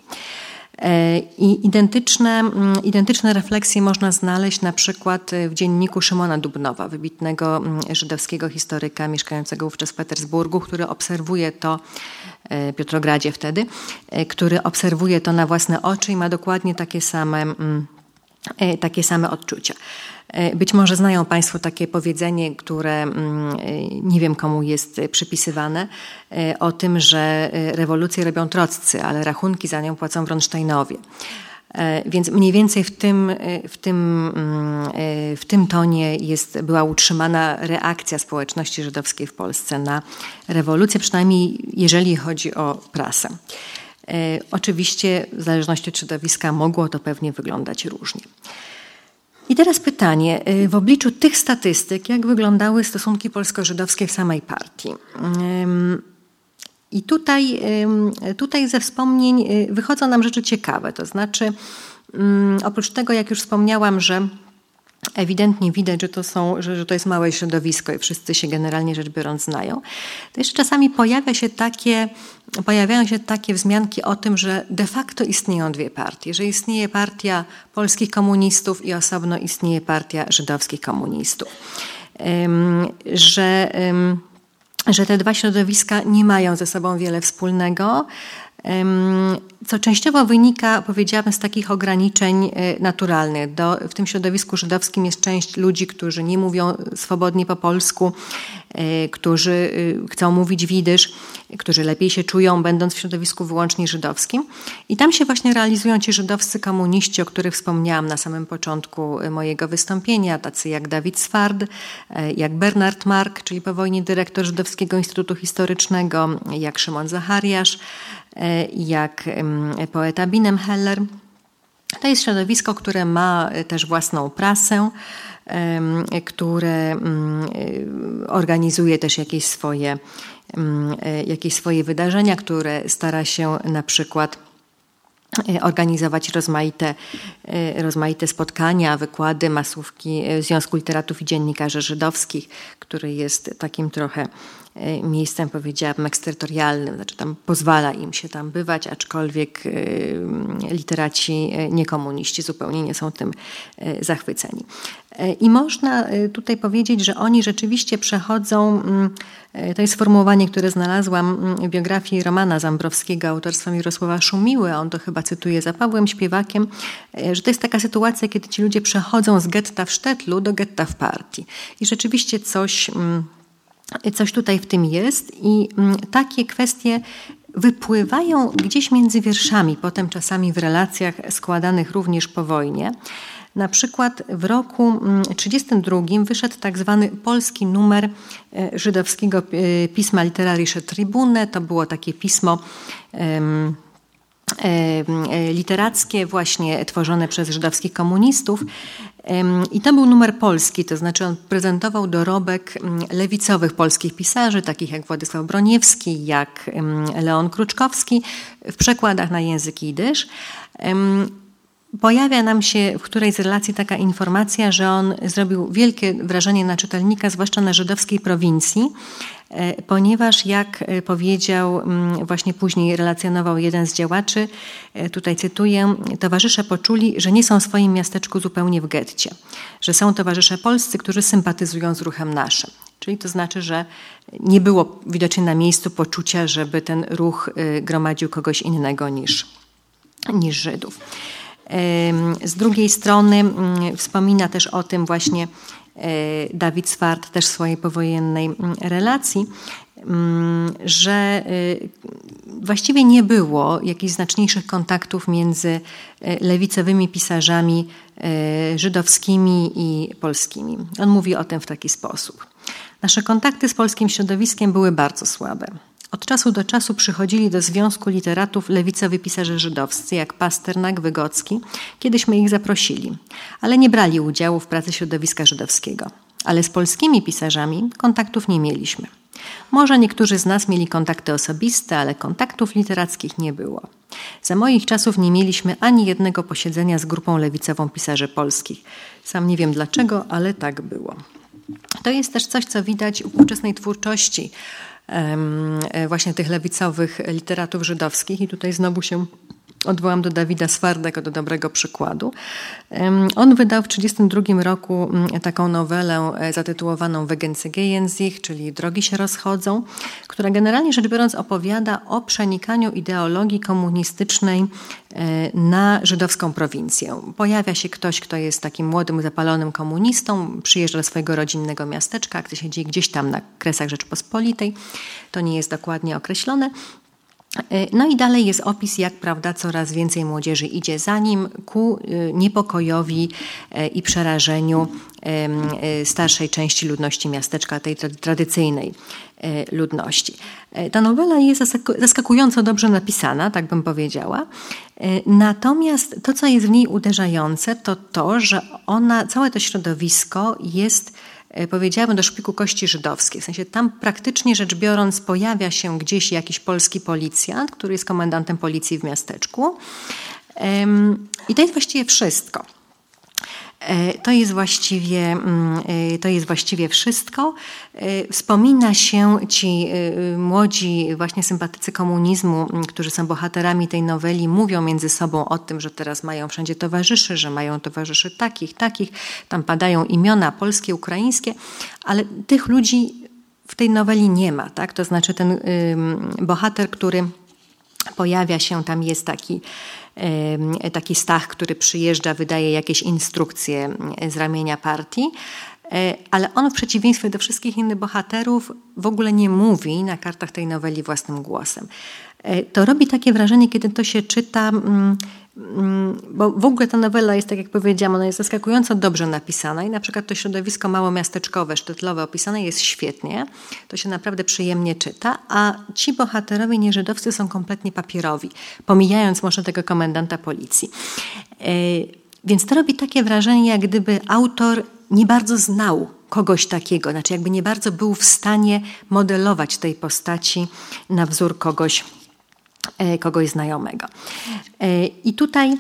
I identyczne, identyczne refleksje można znaleźć na przykład w dzienniku Szymona Dubnowa, wybitnego żydowskiego historyka mieszkającego wówczas w Petersburgu, który obserwuje to, Piotrogradzie wtedy, który obserwuje to na własne oczy i ma dokładnie takie same takie same odczucia. Być może znają Państwo takie powiedzenie, które nie wiem komu jest przypisywane, o tym, że rewolucję robią troccy, ale rachunki za nią płacą Bronsteinowie. Więc mniej więcej w tym, w tym, w tym tonie jest, była utrzymana reakcja społeczności żydowskiej w Polsce na rewolucję, przynajmniej jeżeli chodzi o prasę. E, oczywiście w zależności od środowiska mogło to pewnie wyglądać różnie. I teraz pytanie, e, w obliczu tych statystyk, jak wyglądały stosunki polsko-żydowskie w samej partii? E, I tutaj, e, tutaj ze wspomnień wychodzą nam rzeczy ciekawe, to znaczy um, oprócz tego, jak już wspomniałam, że ewidentnie widać, że to, są, że, że to jest małe środowisko i wszyscy się generalnie rzecz biorąc znają, to jeszcze czasami pojawia się takie, pojawiają się takie wzmianki o tym, że de facto istnieją dwie partie, że istnieje partia polskich komunistów i osobno istnieje partia żydowskich komunistów. Um, że, um, że te dwa środowiska nie mają ze sobą wiele wspólnego, co częściowo wynika, powiedziałabym, z takich ograniczeń naturalnych. Do, w tym środowisku żydowskim jest część ludzi, którzy nie mówią swobodnie po polsku, którzy chcą mówić w jidysz, którzy lepiej się czują, będąc w środowisku wyłącznie żydowskim. I tam się właśnie realizują ci żydowscy komuniści, o których wspomniałam na samym początku mojego wystąpienia, tacy jak Dawid Sward, jak Bernard Mark, czyli po wojnie dyrektor Żydowskiego Instytutu Historycznego, jak Szymon Zachariasz, jak poeta Binem Heller. To jest środowisko, które ma też własną prasę, które organizuje też jakieś swoje, jakieś swoje wydarzenia, które stara się na przykład organizować rozmaite, rozmaite spotkania, wykłady, masówki Związku Literatów i Dziennikarzy Żydowskich, który jest takim trochę miejscem, powiedziałabym, eksterytorialnym, znaczy tam pozwala im się tam bywać, aczkolwiek literaci niekomuniści zupełnie nie są tym zachwyceni. I można tutaj powiedzieć, że oni rzeczywiście przechodzą, to jest sformułowanie, które znalazłam w biografii Romana Zambrowskiego autorstwa Mirosława Szumiły, a on to chyba cytuje za Pawłem Śpiewakiem, że to jest taka sytuacja, kiedy ci ludzie przechodzą z getta w Sztetlu do getta w partii. I rzeczywiście coś... Coś tutaj w tym jest i takie kwestie wypływają gdzieś między wierszami, potem czasami w relacjach składanych również po wojnie. Na przykład w roku tysiąc dziewięćset trzydziestym drugim wyszedł tak zwany polski numer żydowskiego pisma Literarische Tribune. To było takie pismo um, literackie właśnie tworzone przez żydowskich komunistów i to był numer polski, to znaczy on prezentował dorobek lewicowych polskich pisarzy, takich jak Władysław Broniewski, jak Leon Kruczkowski w przekładach na język jidysz. pojawia nam się w którejś z relacji taka informacja, że on zrobił wielkie wrażenie na czytelnika, zwłaszcza na żydowskiej prowincji, ponieważ jak powiedział, właśnie później relacjonował jeden z działaczy, tutaj cytuję, towarzysze poczuli, że nie są w swoim miasteczku zupełnie w getcie, że są towarzysze polscy, którzy sympatyzują z ruchem naszym. Czyli to znaczy, że nie było widocznie na miejscu poczucia, żeby ten ruch gromadził kogoś innego niż, niż Żydów. Z drugiej strony wspomina też o tym właśnie Dawid Swart też w swojej powojennej relacji, że właściwie nie było jakichś znaczniejszych kontaktów między lewicowymi pisarzami żydowskimi i polskimi. On mówi o tym w taki sposób. Nasze kontakty z polskim środowiskiem były bardzo słabe. Od czasu do czasu przychodzili do Związku Literatów lewicowi pisarze żydowscy, jak Pasternak, Wygocki. Kiedyśmy ich zaprosili, ale nie brali udziału w pracy środowiska żydowskiego. Ale z polskimi pisarzami kontaktów nie mieliśmy. Może niektórzy z nas mieli kontakty osobiste, ale kontaktów literackich nie było. Za moich czasów nie mieliśmy ani jednego posiedzenia z grupą lewicową pisarzy polskich. Sam nie wiem dlaczego, ale tak było. To jest też coś, co widać w ówczesnej twórczości właśnie tych lewicowych literatów żydowskich i tutaj znowu się odwołam do Dawida Swarda jako do dobrego przykładu. On wydał w tysiąc dziewięćset trzydziestym drugim roku taką nowelę zatytułowaną Wegenzgehen sich, czyli Drogi się rozchodzą, która generalnie rzecz biorąc opowiada o przenikaniu ideologii komunistycznej na żydowską prowincję. Pojawia się ktoś, kto jest takim młodym, zapalonym komunistą, przyjeżdża do swojego rodzinnego miasteczka, akcja się dzieje gdzieś tam na Kresach Rzeczypospolitej. To nie jest dokładnie określone. No i dalej jest opis, jak prawda, coraz więcej młodzieży idzie za nim ku niepokojowi i przerażeniu starszej części ludności miasteczka, tej tradycyjnej ludności. Ta nowela jest zaskakująco dobrze napisana, tak bym powiedziała. Natomiast to, co jest w niej uderzające, to to, że ona, całe to środowisko jest, powiedziałabym, do szpiku kości żydowskiej. W sensie tam praktycznie rzecz biorąc pojawia się gdzieś jakiś polski policjant, który jest komendantem policji w miasteczku. I to jest właściwie wszystko. To jest właściwie, to jest właściwie wszystko. Wspomina się ci młodzi właśnie sympatycy komunizmu, którzy są bohaterami tej noweli, mówią między sobą o tym, że teraz mają wszędzie towarzyszy, że mają towarzyszy takich, takich. Tam padają imiona polskie, ukraińskie, ale tych ludzi w tej noweli nie ma. Tak? To znaczy ten bohater, który pojawia się, tam jest taki taki Stach, który przyjeżdża, wydaje jakieś instrukcje z ramienia partii, ale on w przeciwieństwie do wszystkich innych bohaterów w ogóle nie mówi na kartach tej noweli własnym głosem. To robi takie wrażenie, kiedy to się czyta, bo w ogóle ta nowela jest, tak jak powiedziałam, ona jest zaskakująco dobrze napisana i na przykład to środowisko małomiasteczkowe, sztytlowe opisane jest świetnie, to się naprawdę przyjemnie czyta, a ci bohaterowie nieżydowscy są kompletnie papierowi, pomijając może tego komendanta policji. Więc to robi takie wrażenie, jak gdyby autor nie bardzo znał kogoś takiego, znaczy jakby nie bardzo był w stanie modelować tej postaci na wzór kogoś, kogoś znajomego. I tutaj,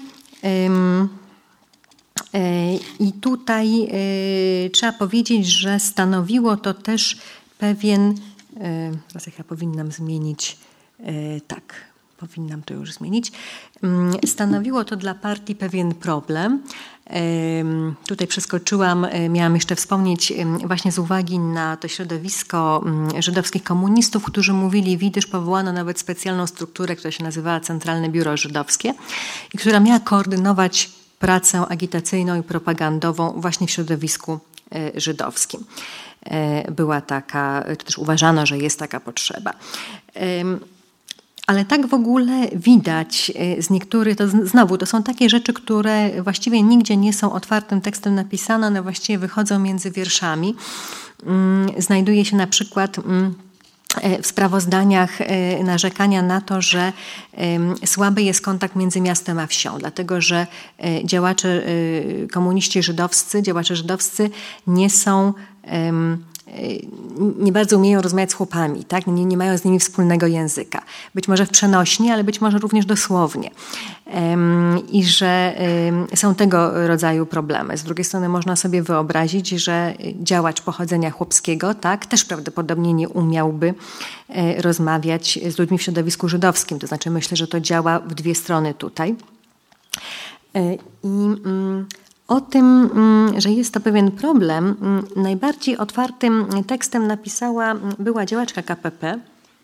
i tutaj trzeba powiedzieć, że stanowiło to też pewien, teraz ja powinnam zmienić, tak, powinnam to już zmienić, stanowiło to dla partii pewien problem. Tutaj przeskoczyłam, miałam jeszcze wspomnieć właśnie z uwagi na to środowisko żydowskich komunistów, którzy mówili, widzisz, powołano nawet specjalną strukturę, która się nazywała Centralne Biuro Żydowskie i która miała koordynować pracę agitacyjną i propagandową właśnie w środowisku żydowskim. Była taka, czy też uważano, że jest taka potrzeba. Ale tak w ogóle widać z niektórych, to znowu to są takie rzeczy, które właściwie nigdzie nie są otwartym tekstem napisane, one właściwie wychodzą między wierszami. Znajduje się na przykład w sprawozdaniach narzekania na to, że słaby jest kontakt między miastem a wsią, dlatego że działacze komuniści żydowscy, działacze żydowscy nie są nie bardzo umieją rozmawiać z chłopami, tak? nie, nie mają z nimi wspólnego języka. Być może w przenośni, ale być może również dosłownie. I że są tego rodzaju problemy. Z drugiej strony można sobie wyobrazić, że działacz pochodzenia chłopskiego tak, też prawdopodobnie nie umiałby rozmawiać z ludźmi w środowisku żydowskim. To znaczy myślę, że to działa w dwie strony tutaj. I o tym, że jest to pewien problem, najbardziej otwartym tekstem napisała była działaczka K P P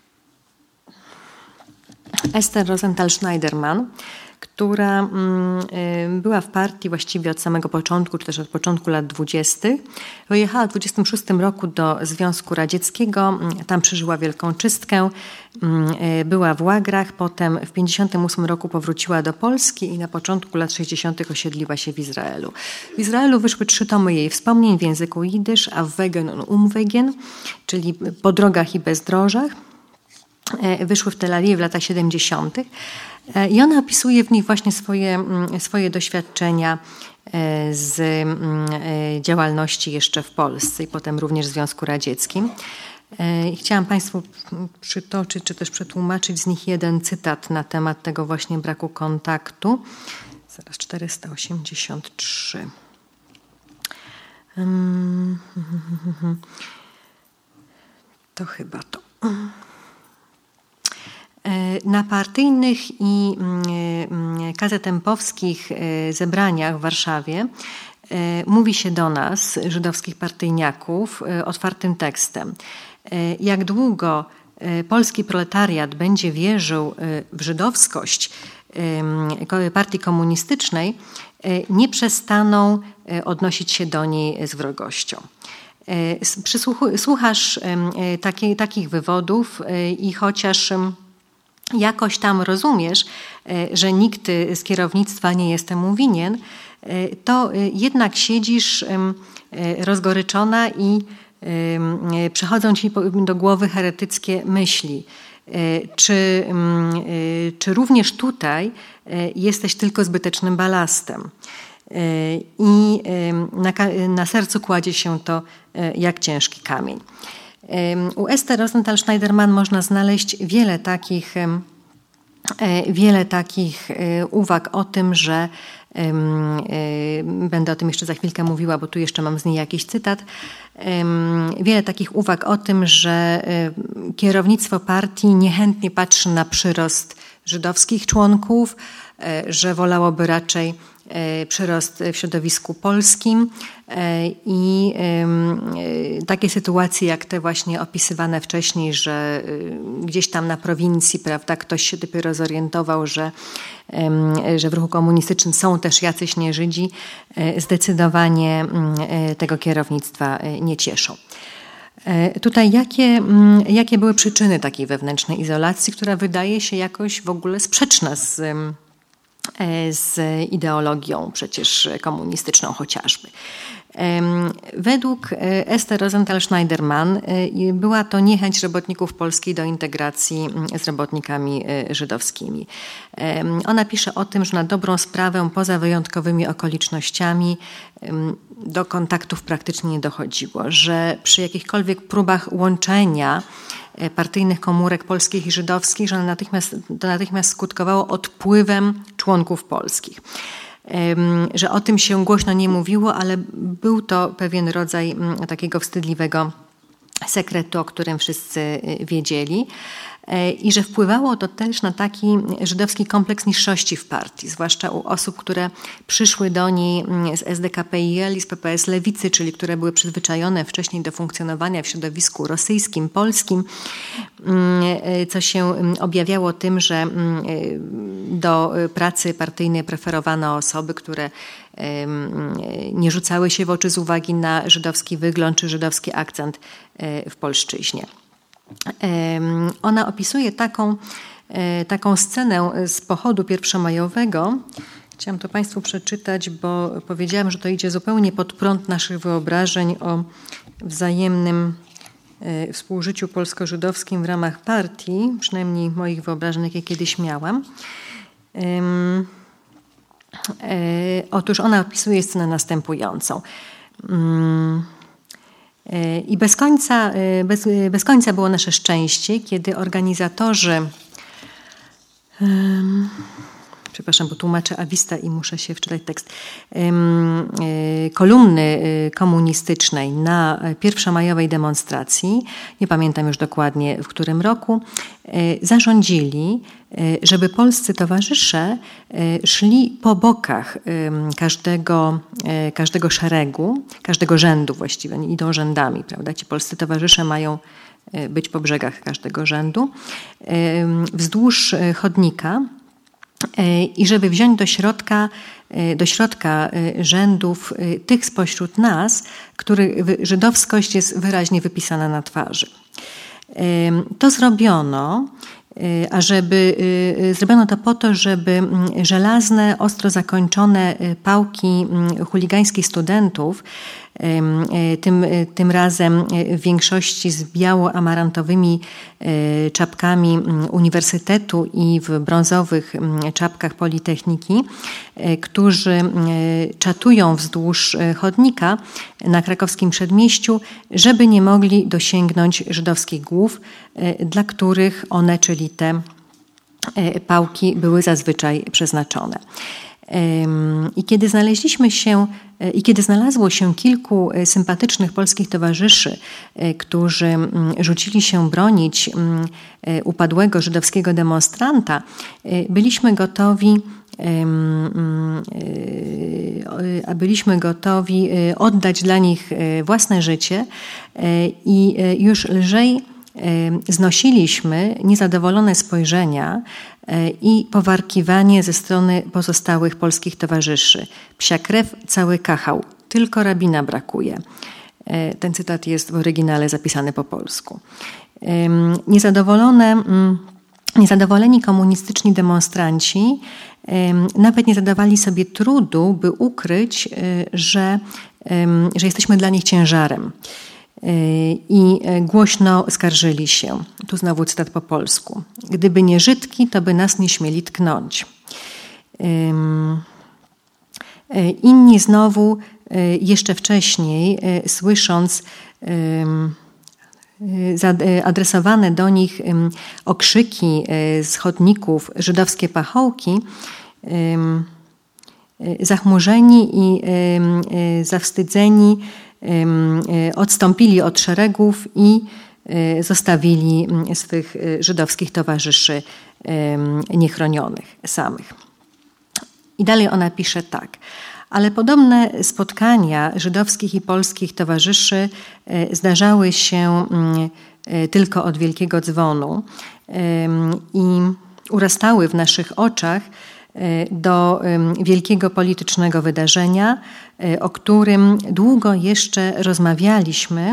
Ester Rosenthal-Schneiderman, która była w partii właściwie od samego początku, czy też od początku lat dwudziestych. Wyjechała w dwudziestym szóstym roku do Związku Radzieckiego, tam przeżyła wielką czystkę, była w łagrach, potem w pięćdziesiątym ósmym roku powróciła do Polski i na początku lat sześćdziesiątych osiedliła się w Izraelu. W Izraelu wyszły trzy tomy jej wspomnień w języku jidysz, a w Wegen und Umwegen, czyli po drogach i bezdrożach. Wyszły w Tel Awiwie w latach siedemdziesiątych. I ona opisuje w nich właśnie swoje, swoje doświadczenia z działalności jeszcze w Polsce i potem również w Związku Radzieckim. I chciałam Państwu przytoczyć, czy też przetłumaczyć z nich jeden cytat na temat tego właśnie braku kontaktu. Zaraz czterysta osiemdziesiąt trzy. To chyba to. Na partyjnych i kazetempowskich zebraniach w Warszawie mówi się do nas, żydowskich partyjniaków, otwartym tekstem. Jak długo polski proletariat będzie wierzył w żydowskość partii komunistycznej, nie przestaną odnosić się do niej z wrogością. Słuchasz taki, takich wywodów i chociaż jakoś tam rozumiesz, że nikt z kierownictwa nie jest temu winien, to jednak siedzisz rozgoryczona i przychodzą ci do głowy heretyckie myśli. Czy, czy również tutaj jesteś tylko zbytecznym balastem? I na, na sercu kładzie się to jak ciężki kamień. U Ester Rosenthal-Schneiderman można znaleźć wiele takich, wiele takich uwag o tym, że będę o tym jeszcze za chwilkę mówiła, bo tu jeszcze mam z niej jakiś cytat. Wiele takich uwag o tym, że kierownictwo partii niechętnie patrzy na przyrost żydowskich członków, że wolałoby raczej przyrost w środowisku polskim i takie sytuacje jak te właśnie opisywane wcześniej, że gdzieś tam na prowincji, prawda, ktoś się dopiero zorientował, że, że w ruchu komunistycznym są też jacyś nieżydzi, zdecydowanie tego kierownictwa nie cieszą. Tutaj jakie, jakie były przyczyny takiej wewnętrznej izolacji, która wydaje się jakoś w ogóle sprzeczna z z ideologią przecież komunistyczną chociażby. Według Ester Rosenthal-Schneiderman była to niechęć robotników polskiej do integracji z robotnikami żydowskimi. Ona pisze o tym, że na dobrą sprawę poza wyjątkowymi okolicznościami do kontaktów praktycznie nie dochodziło, że przy jakichkolwiek próbach łączenia partyjnych komórek polskich i żydowskich, że natychmiast, to natychmiast skutkowało odpływem członków polskich. Że o tym się głośno nie mówiło, ale był to pewien rodzaj takiego wstydliwego sekretu, o którym wszyscy wiedzieli. I że wpływało to też na taki żydowski kompleks niższości w partii, zwłaszcza u osób, które przyszły do niej z S D K P I L i z P P S Lewicy, czyli które były przyzwyczajone wcześniej do funkcjonowania w środowisku rosyjskim, polskim, co się objawiało tym, że do pracy partyjnej preferowano osoby, które nie rzucały się w oczy z uwagi na żydowski wygląd czy żydowski akcent w polszczyźnie. Ona opisuje taką, taką scenę z pochodu pierwszomajowego. Chciałam to Państwu przeczytać, bo powiedziałam, że to idzie zupełnie pod prąd naszych wyobrażeń o wzajemnym współżyciu polsko-żydowskim w ramach partii, przynajmniej moich wyobrażeń, jakie kiedyś miałam. Otóż ona opisuje scenę następującą. I bez końca, bez, bez końca było nasze szczęście, kiedy organizatorzy, um, przepraszam, bo tłumaczę awista i muszę się wczytać tekst, um, kolumny komunistycznej na pierwszomajowej demonstracji, nie pamiętam już dokładnie w którym roku, zarządzili, żeby polscy towarzysze szli po bokach każdego, każdego szeregu, każdego rzędu właściwie, oni idą rzędami, prawda? Ci polscy towarzysze mają być po brzegach każdego rzędu, wzdłuż chodnika i żeby wziąć do środka, do środka rzędów tych spośród nas, których żydowskość jest wyraźnie wypisana na twarzy. To zrobiono, a żeby, zrobiono to po to, żeby żelazne, ostro zakończone pałki chuligańskich studentów, tym, tym razem w większości z biało-amarantowymi czapkami uniwersytetu i w brązowych czapkach Politechniki, którzy czatują wzdłuż chodnika na krakowskim przedmieściu, żeby nie mogli dosięgnąć żydowskich głów, dla których one, czyli te pałki, były zazwyczaj przeznaczone. I kiedy znaleźliśmy się, i kiedy znalazło się kilku sympatycznych polskich towarzyszy, którzy rzucili się bronić upadłego żydowskiego demonstranta, byliśmy gotowi, a byliśmy gotowi oddać dla nich własne życie i już lżej znosiliśmy niezadowolone spojrzenia i powarkiwanie ze strony pozostałych polskich towarzyszy. Psia krew, cały kachał, tylko rabina brakuje. Ten cytat jest w oryginale zapisany po polsku. Niezadowolone, niezadowoleni komunistyczni demonstranci nawet nie zadawali sobie trudu, by ukryć, że, że jesteśmy dla nich ciężarem. I głośno skarżyli się. Tu znowu cytat po polsku. Gdyby nie Żydki, to by nas nie śmieli tknąć. Inni znowu jeszcze wcześniej, słysząc adresowane do nich okrzyki z chodników, żydowskie pachołki, zachmurzeni i zawstydzeni, odstąpili od szeregów i zostawili swych żydowskich towarzyszy niechronionych samych. I dalej ona pisze tak. Ale podobne spotkania żydowskich i polskich towarzyszy zdarzały się tylko od wielkiego dzwonu i urastały w naszych oczach do wielkiego politycznego wydarzenia, o którym długo jeszcze rozmawialiśmy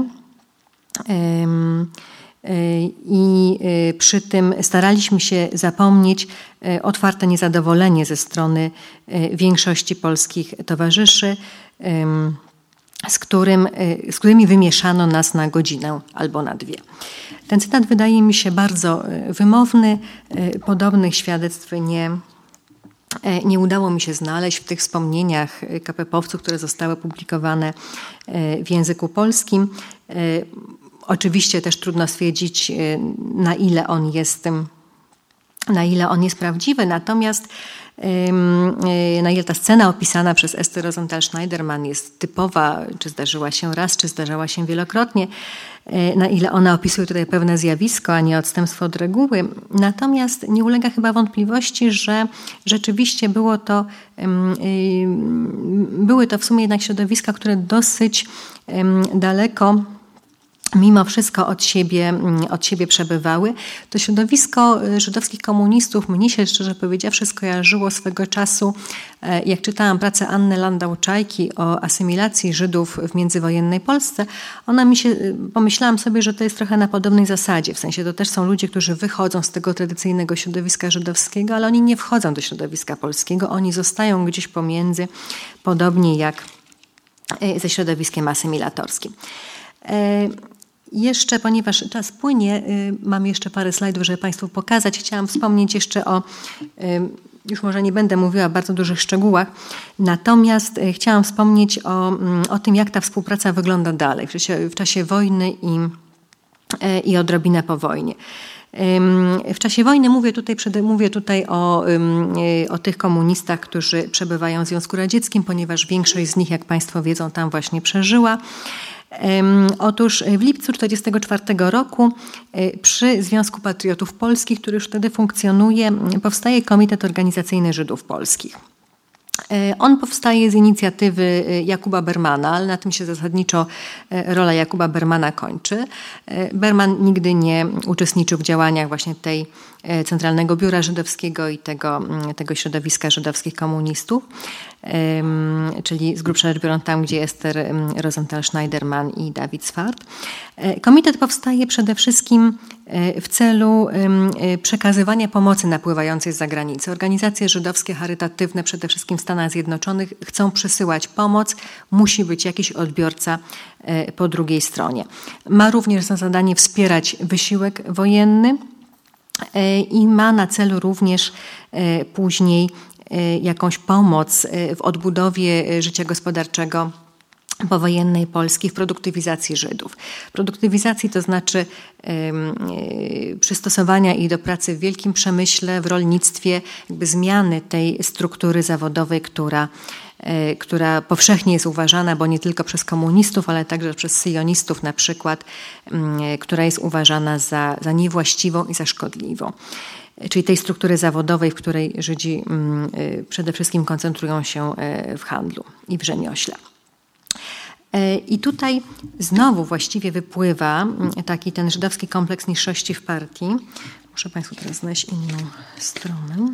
i przy tym staraliśmy się zapomnieć otwarte niezadowolenie ze strony większości polskich towarzyszy, z, którym, z którymi wymieszano nas na godzinę albo na dwie. Ten cytat wydaje mi się bardzo wymowny. Podobnych świadectw nie Nie udało mi się znaleźć w tych wspomnieniach K P P owców, które zostały publikowane w języku polskim. Oczywiście też trudno stwierdzić, na ile on jest, na ile on jest prawdziwy, natomiast na ile ta scena opisana przez Esther Rosenthal-Schneiderman jest typowa, czy zdarzyła się raz, czy zdarzała się wielokrotnie, na ile ona opisuje tutaj pewne zjawisko, a nie odstępstwo od reguły. Natomiast nie ulega chyba wątpliwości, że rzeczywiście było to, były to w sumie jednak środowiska, które dosyć daleko mimo wszystko od siebie, od siebie przebywały. To środowisko żydowskich komunistów mnie się, szczerze powiedziawszy, skojarzyło swego czasu, jak czytałam pracę Anny Landau-Czajki o asymilacji Żydów w międzywojennej Polsce. Ona mi się, pomyślałam sobie, że to jest trochę na podobnej zasadzie. W sensie to też są ludzie, którzy wychodzą z tego tradycyjnego środowiska żydowskiego, ale oni nie wchodzą do środowiska polskiego. Oni zostają gdzieś pomiędzy, podobnie jak ze środowiskiem asymilatorskim. Jeszcze, ponieważ czas płynie, mam jeszcze parę slajdów, żeby Państwu pokazać. Chciałam wspomnieć jeszcze o już może nie będę mówiła o bardzo dużych szczegółach, natomiast chciałam wspomnieć o, o tym, jak ta współpraca wygląda dalej w czasie, w czasie wojny i, i odrobinę po wojnie. W czasie wojny mówię tutaj, mówię tutaj o, o tych komunistach, którzy przebywają w Związku Radzieckim, ponieważ większość z nich, jak Państwo wiedzą, tam właśnie przeżyła. Otóż w lipcu tysiąc dziewięćset czterdziestego czwartego roku przy Związku Patriotów Polskich, który już wtedy funkcjonuje, powstaje Komitet Organizacyjny Żydów Polskich. On powstaje z inicjatywy Jakuba Bermana, ale na tym się zasadniczo rola Jakuba Bermana kończy. Berman nigdy nie uczestniczył w działaniach właśnie tej Centralnego Biura Żydowskiego i tego, tego środowiska żydowskich komunistów, czyli z grubsza rzecz biorąc tam, gdzie Ester Rosenthal-Schneiderman i David Swart. Komitet powstaje przede wszystkim w celu przekazywania pomocy napływającej z zagranicy. Organizacje żydowskie charytatywne, przede wszystkim w Stanach Zjednoczonych, chcą przesyłać pomoc. Musi być jakiś odbiorca po drugiej stronie. Ma również za zadanie wspierać wysiłek wojenny i ma na celu również później jakąś pomoc w odbudowie życia gospodarczego powojennej Polski, w produktywizacji Żydów. Produktywizacji to znaczy y, przystosowania ich do pracy w wielkim przemyśle, w rolnictwie, jakby zmiany tej struktury zawodowej, która, y, która powszechnie jest uważana, bo nie tylko przez komunistów, ale także przez syjonistów na przykład, y, która jest uważana za, za niewłaściwą i za szkodliwą. Czyli tej struktury zawodowej, w której Żydzi y, przede wszystkim koncentrują się w handlu i w rzemiośle. I tutaj znowu właściwie wypływa taki ten żydowski kompleks niższości w partii. Muszę Państwu teraz znaleźć inną stronę.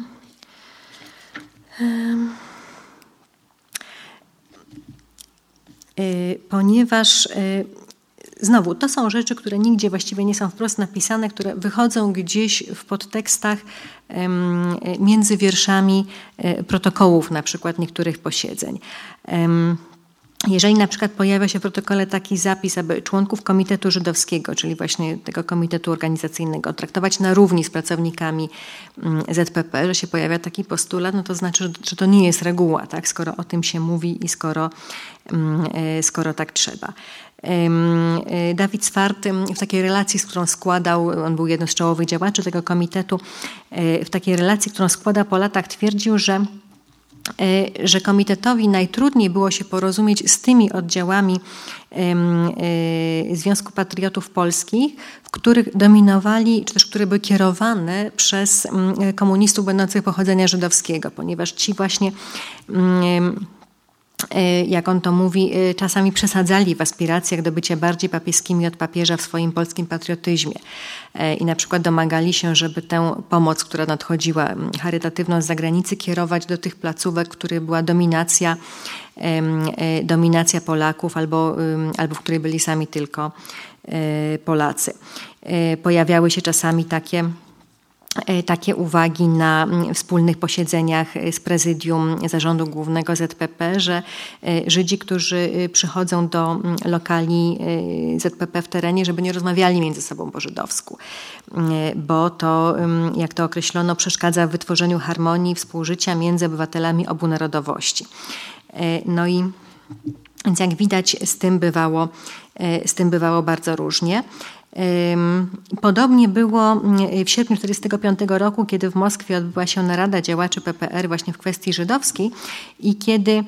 Ponieważ znowu to są rzeczy, które nigdzie właściwie nie są wprost napisane, które wychodzą gdzieś w podtekstach między wierszami protokołów na przykład niektórych posiedzeń. Jeżeli na przykład pojawia się w protokole taki zapis, aby członków Komitetu Żydowskiego, czyli właśnie tego komitetu organizacyjnego, traktować na równi z pracownikami Z P P, że się pojawia taki postulat, no to znaczy, że to nie jest reguła, tak? Skoro o tym się mówi i skoro, skoro tak trzeba. David Swart w takiej relacji, z którą składał, on był jednym z czołowych działaczy tego komitetu, w takiej relacji, którą składa po latach, twierdził, że że komitetowi najtrudniej było się porozumieć z tymi oddziałami Związku Patriotów Polskich, w których dominowali, czy też które były kierowane przez komunistów będących pochodzenia żydowskiego, ponieważ ci właśnie, jak on to mówi, czasami przesadzali w aspiracjach do bycia bardziej papieskimi od papieża w swoim polskim patriotyzmie. I na przykład domagali się, żeby tę pomoc, która nadchodziła charytatywną z zagranicy, kierować do tych placówek, w których była dominacja, dominacja Polaków albo, albo w której byli sami tylko Polacy. Pojawiały się czasami takie takie uwagi na wspólnych posiedzeniach z prezydium Zarządu Głównego Z P P, że Żydzi, którzy przychodzą do lokali Z P P w terenie, żeby nie rozmawiali między sobą po żydowsku, bo to, jak to określono, przeszkadza w wytworzeniu harmonii współżycia między obywatelami obu narodowości. No i więc jak widać, z tym bywało, z tym bywało bardzo różnie. Podobnie było w sierpniu tysiąc dziewięćset czterdziestego piątego roku, kiedy w Moskwie odbyła się narada działaczy P P R właśnie w kwestii żydowskiej i kiedy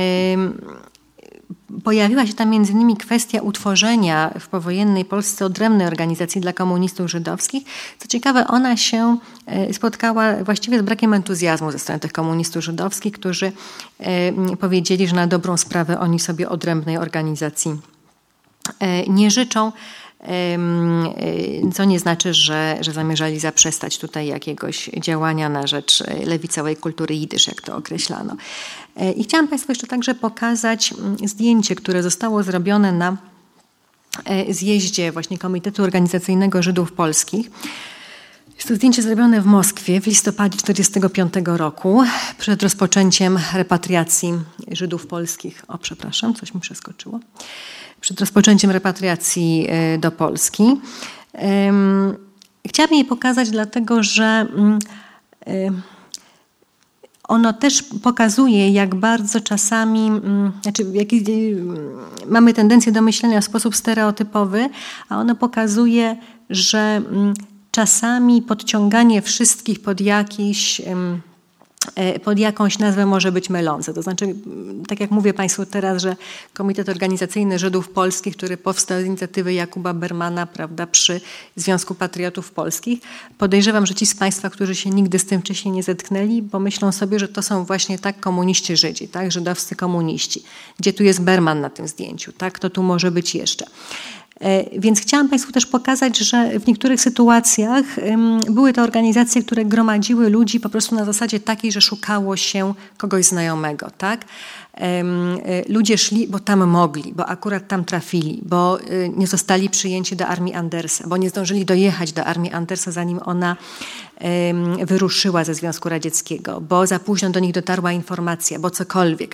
pojawiła się tam między innymi kwestia utworzenia w powojennej Polsce odrębnej organizacji dla komunistów żydowskich. Co ciekawe, ona się spotkała właściwie z brakiem entuzjazmu ze strony tych komunistów żydowskich, którzy powiedzieli, że na dobrą sprawę oni sobie odrębnej organizacji nie życzą. Co nie znaczy, że, że zamierzali zaprzestać tutaj jakiegoś działania na rzecz lewicowej kultury jidysz, jak to określano. I chciałam Państwu jeszcze także pokazać zdjęcie, które zostało zrobione na zjeździe właśnie Komitetu Organizacyjnego Żydów Polskich. Jest to zdjęcie zrobione w Moskwie w listopadzie tysiąc dziewięćset czterdziestego piątego roku przed rozpoczęciem repatriacji Żydów polskich. O, przepraszam, coś mi przeskoczyło. Przed rozpoczęciem repatriacji do Polski. Chciałabym jej pokazać dlatego, że ono też pokazuje, jak bardzo czasami, znaczy jak, mamy tendencję do myślenia w sposób stereotypowy, a ono pokazuje, że czasami podciąganie wszystkich pod jakiś pod jakąś nazwę może być mylące. To znaczy, tak jak mówię Państwu teraz, że Komitet Organizacyjny Żydów Polskich, który powstał z inicjatywy Jakuba Bermana, prawda, przy Związku Patriotów Polskich, podejrzewam, że ci z Państwa, którzy się nigdy z tym wcześniej nie zetknęli, pomyślą sobie, że to są właśnie tak komuniści Żydzi, tak, żydowscy komuniści. Gdzie tu jest Berman na tym zdjęciu, tak, to tu może być jeszcze. Więc chciałam Państwu też pokazać, że w niektórych sytuacjach były to organizacje, które gromadziły ludzi po prostu na zasadzie takiej, że szukało się kogoś znajomego. Tak? Ludzie szli, bo tam mogli, bo akurat tam trafili, bo nie zostali przyjęci do armii Andersa, bo nie zdążyli dojechać do armii Andersa, zanim ona wyruszyła ze Związku Radzieckiego, bo za późno do nich dotarła informacja, bo cokolwiek.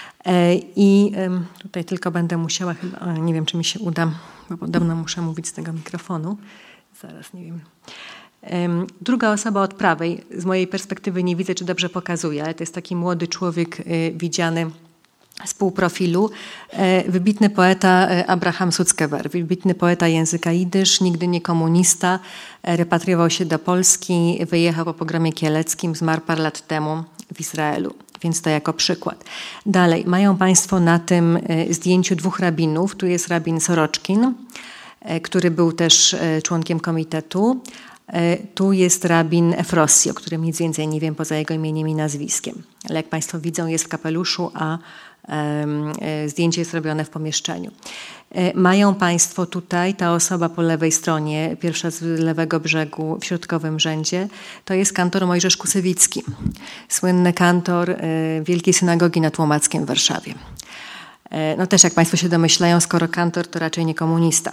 I tutaj tylko będę musiała chyba, nie wiem, czy mi się uda, bo podobno muszę mówić z tego mikrofonu. Zaraz, nie wiem. Druga osoba od prawej, z mojej perspektywy nie widzę, czy dobrze pokazuje, ale to jest taki młody człowiek widziany z półprofilu, wybitny poeta Abraham Sutzkever, wybitny poeta języka jidysz, nigdy nie komunista, repatriował się do Polski, wyjechał po pogromie kieleckim, zmarł parę lat temu w Izraelu. Więc to jako przykład. Dalej, mają Państwo na tym zdjęciu dwóch rabinów. Tu jest rabin Soroczkin, który był też członkiem komitetu. Tu jest rabin Efrossi, o którym nic więcej nie wiem poza jego imieniem i nazwiskiem. Ale jak Państwo widzą, jest w kapeluszu, a zdjęcie jest robione w pomieszczeniu. Mają Państwo tutaj, ta osoba po lewej stronie, pierwsza z lewego brzegu w środkowym rzędzie, to jest kantor Mojżesz Kusewicki, słynny kantor Wielkiej Synagogi nad Łomackiem w Warszawie. No też jak Państwo się domyślają, skoro kantor, to raczej nie komunista.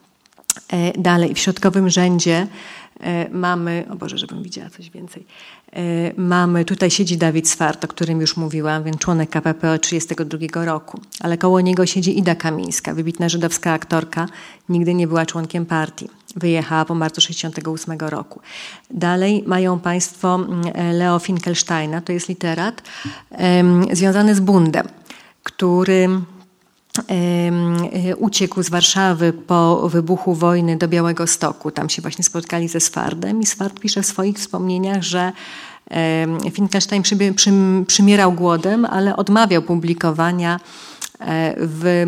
Dalej, w środkowym rzędzie mamy, o Boże, żebym widziała coś więcej, mamy, tutaj siedzi Dawid Swart, o którym już mówiłam, więc członek K P P o tysiąc dziewięćset trzydziestego drugiego roku, ale koło niego siedzi Ida Kamińska, wybitna żydowska aktorka, nigdy nie była członkiem partii, wyjechała po marcu tysiąc dziewięćset sześćdziesiątego ósmego roku. Dalej mają Państwo Leo Finkelsteina, to jest literat związany z Bundem, który uciekł z Warszawy po wybuchu wojny do Białegostoku. Tam się właśnie spotkali ze Swardem i Sward pisze w swoich wspomnieniach, że Finkelstein przy, przy, przymierał głodem, ale odmawiał publikowania w,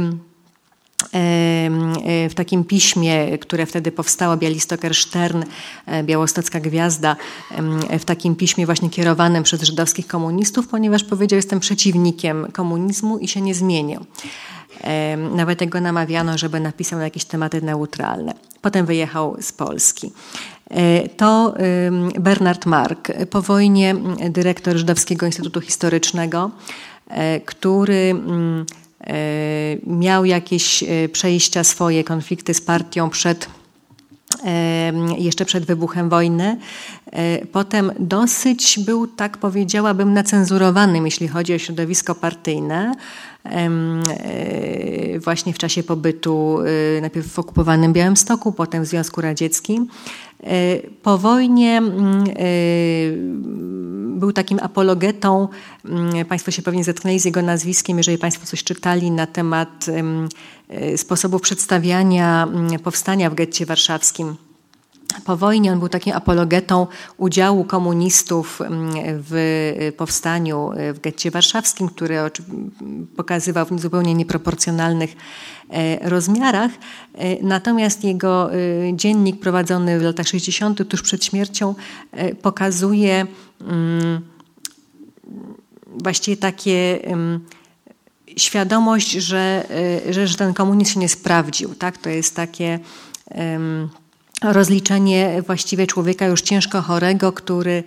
w takim piśmie, które wtedy powstało, Bialystoker Stern, Białostocka Gwiazda, w takim piśmie właśnie kierowanym przez żydowskich komunistów, ponieważ powiedział, jestem przeciwnikiem komunizmu i się nie zmienię. Nawet jego namawiano, żeby napisał na jakieś tematy neutralne. Potem wyjechał z Polski. To Bernard Mark, po wojnie dyrektor Żydowskiego Instytutu Historycznego, który miał jakieś przejścia swoje, konflikty z partią przed jeszcze przed wybuchem wojny. Potem dosyć był, tak powiedziałabym, nacenzurowanym, jeśli chodzi o środowisko partyjne. Właśnie w czasie pobytu najpierw w okupowanym Białymstoku, potem w Związku Radzieckim. Po wojnie był takim apologetą, Państwo się pewnie zetknęli z jego nazwiskiem, jeżeli Państwo coś czytali na temat sposobów przedstawiania powstania w getcie warszawskim. Po wojnie on był takim apologetą udziału komunistów w powstaniu w getcie warszawskim, który pokazywał w zupełnie nieproporcjonalnych rozmiarach. Natomiast jego dziennik prowadzony w latach sześćdziesiątych tuż przed śmiercią pokazuje właściwie takie świadomość, że, że, że ten komunizm się nie sprawdził. Tak? To jest takie rozliczenie właściwie człowieka już ciężko chorego, który,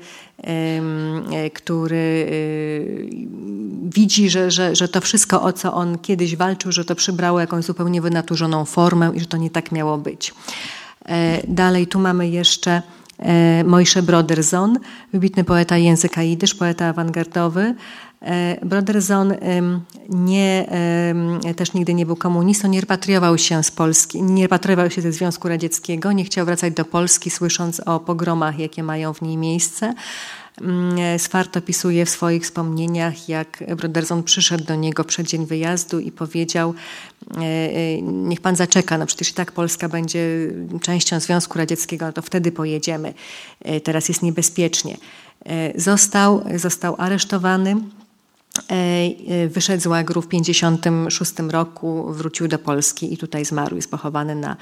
który widzi, że, że, że to wszystko, o co on kiedyś walczył, że to przybrało jakąś zupełnie wynaturzoną formę i że to nie tak miało być. Dalej tu mamy jeszcze Mojsze Broderson, wybitny poeta języka jidysz, poeta awangardowy. Broderson nie, też nigdy nie był komunistą, nie repatriował się z Polski, nie repatriował się ze Związku Radzieckiego, nie chciał wracać do Polski, słysząc o pogromach, jakie mają w niej miejsce. Swart opisuje w swoich wspomnieniach, jak Broderson przyszedł do niego przed dzień wyjazdu i powiedział: niech pan zaczeka, no przecież i tak Polska będzie częścią Związku Radzieckiego, no to wtedy pojedziemy, teraz jest niebezpiecznie. Został, został aresztowany, wyszedł z łagru w pięćdziesiątym szóstym roku, wrócił do Polski i tutaj zmarł. Jest pochowany na,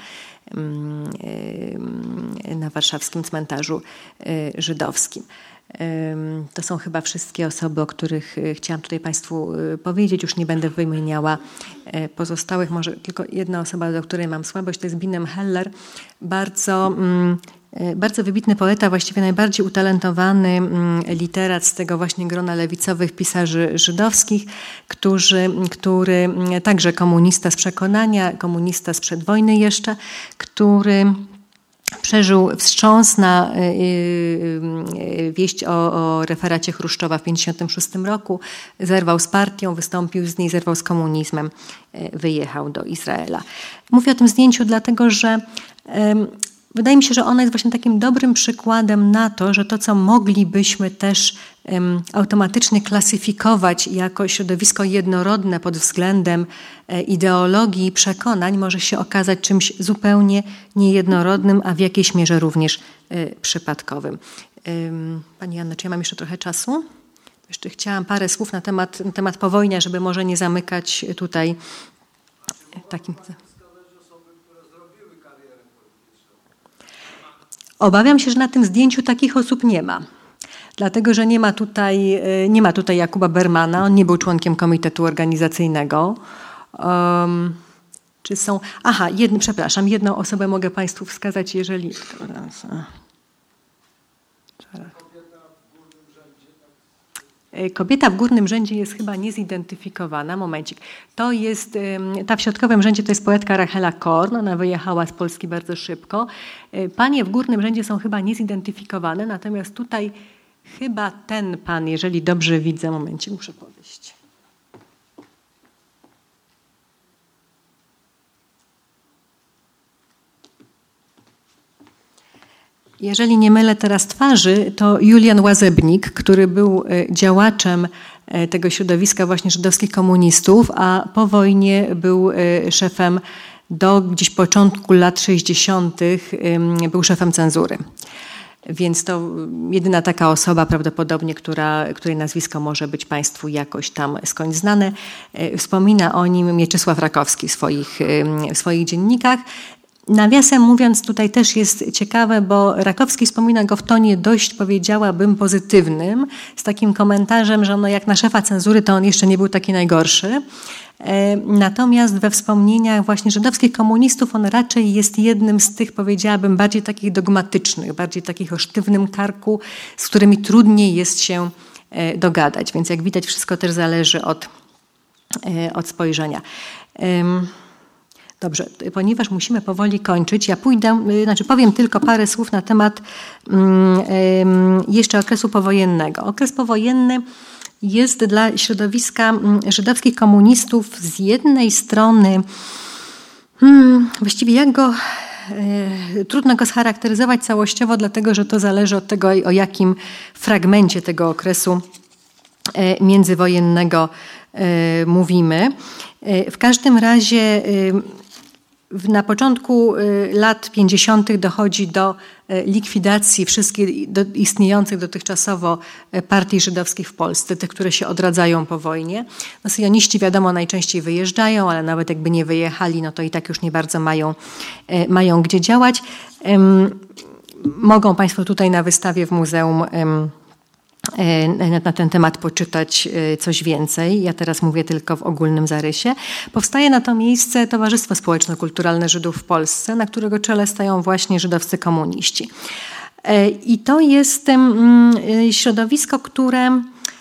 na warszawskim cmentarzu żydowskim. To są chyba wszystkie osoby, o których chciałam tutaj Państwu powiedzieć. Już nie będę wymieniała pozostałych. Może tylko jedna osoba, do której mam słabość, to jest Binem Heller. Bardzo, bardzo wybitny poeta, właściwie najbardziej utalentowany literat z tego właśnie grona lewicowych pisarzy żydowskich, którzy, który także komunista z przekonania, komunista sprzed wojny jeszcze, który przeżył wstrząs na wieść o, o referacie Chruszczowa w pięćdziesiątym szóstym roku, zerwał z partią, wystąpił z niej, zerwał z komunizmem, wyjechał do Izraela. Mówię o tym zdjęciu dlatego, że wydaje mi się, że ono jest właśnie takim dobrym przykładem na to, że to, co moglibyśmy też um, automatycznie klasyfikować jako środowisko jednorodne pod względem e, ideologii i przekonań, może się okazać czymś zupełnie niejednorodnym, a w jakiejś mierze również e, przypadkowym. Um, Pani Janno, czy ja mam jeszcze trochę czasu? Jeszcze chciałam parę słów na temat, na temat powojnia, żeby może nie zamykać tutaj takim... Obawiam się, że na tym zdjęciu takich osób nie ma. Dlatego, że nie ma tutaj, nie ma tutaj Jakuba Bermana, on nie był członkiem komitetu organizacyjnego. Um, czy są... Aha, jedno, przepraszam, jedną osobę mogę Państwu wskazać, jeżeli... Kobieta w górnym rzędzie jest chyba niezidentyfikowana. Momencik. To jest, ta w środkowym rzędzie to jest poetka Rachela Korn. Ona wyjechała z Polski bardzo szybko. Panie w górnym rzędzie są chyba niezidentyfikowane, natomiast tutaj chyba ten pan, jeżeli dobrze widzę, momencik, muszę podejść. Jeżeli nie mylę teraz twarzy, to Julian Łazebnik, który był działaczem tego środowiska właśnie żydowskich komunistów, a po wojnie był szefem do gdzieś początku lat sześćdziesiątych był szefem cenzury. Więc to jedyna taka osoba prawdopodobnie, która, której nazwisko może być Państwu jakoś tam skądś znane. Wspomina o nim Mieczysław Rakowski w swoich, w swoich dziennikach. Nawiasem mówiąc, tutaj też jest ciekawe, bo Rakowski wspomina go w tonie dość, powiedziałabym, pozytywnym, z takim komentarzem, że no jak na szefa cenzury to on jeszcze nie był taki najgorszy. Natomiast we wspomnieniach właśnie żydowskich komunistów on raczej jest jednym z tych, powiedziałabym, bardziej takich dogmatycznych, bardziej takich o sztywnym karku, z którymi trudniej jest się dogadać. Więc jak widać, wszystko też zależy od, od spojrzenia. Dobrze, ponieważ musimy powoli kończyć, ja pójdę, znaczy powiem tylko parę słów na temat um, jeszcze okresu powojennego. Okres powojenny jest dla środowiska żydowskich komunistów z jednej strony, hmm, właściwie jak go, e, trudno go scharakteryzować całościowo, dlatego że to zależy od tego, o jakim fragmencie tego okresu e, międzywojennego e, mówimy. E, w każdym razie e, na początku lat pięćdziesiątych dochodzi do likwidacji wszystkich istniejących dotychczasowo partii żydowskich w Polsce, tych, które się odradzają po wojnie. No, syjoniści wiadomo najczęściej wyjeżdżają, ale nawet jakby nie wyjechali, no to i tak już nie bardzo mają, mają gdzie działać. Mogą Państwo tutaj na wystawie w muzeum na ten temat poczytać coś więcej. Ja teraz mówię tylko w ogólnym zarysie. Powstaje na to miejsce Towarzystwo Społeczno-Kulturalne Żydów w Polsce, na którego czele stają właśnie żydowscy komuniści. I to jest środowisko, które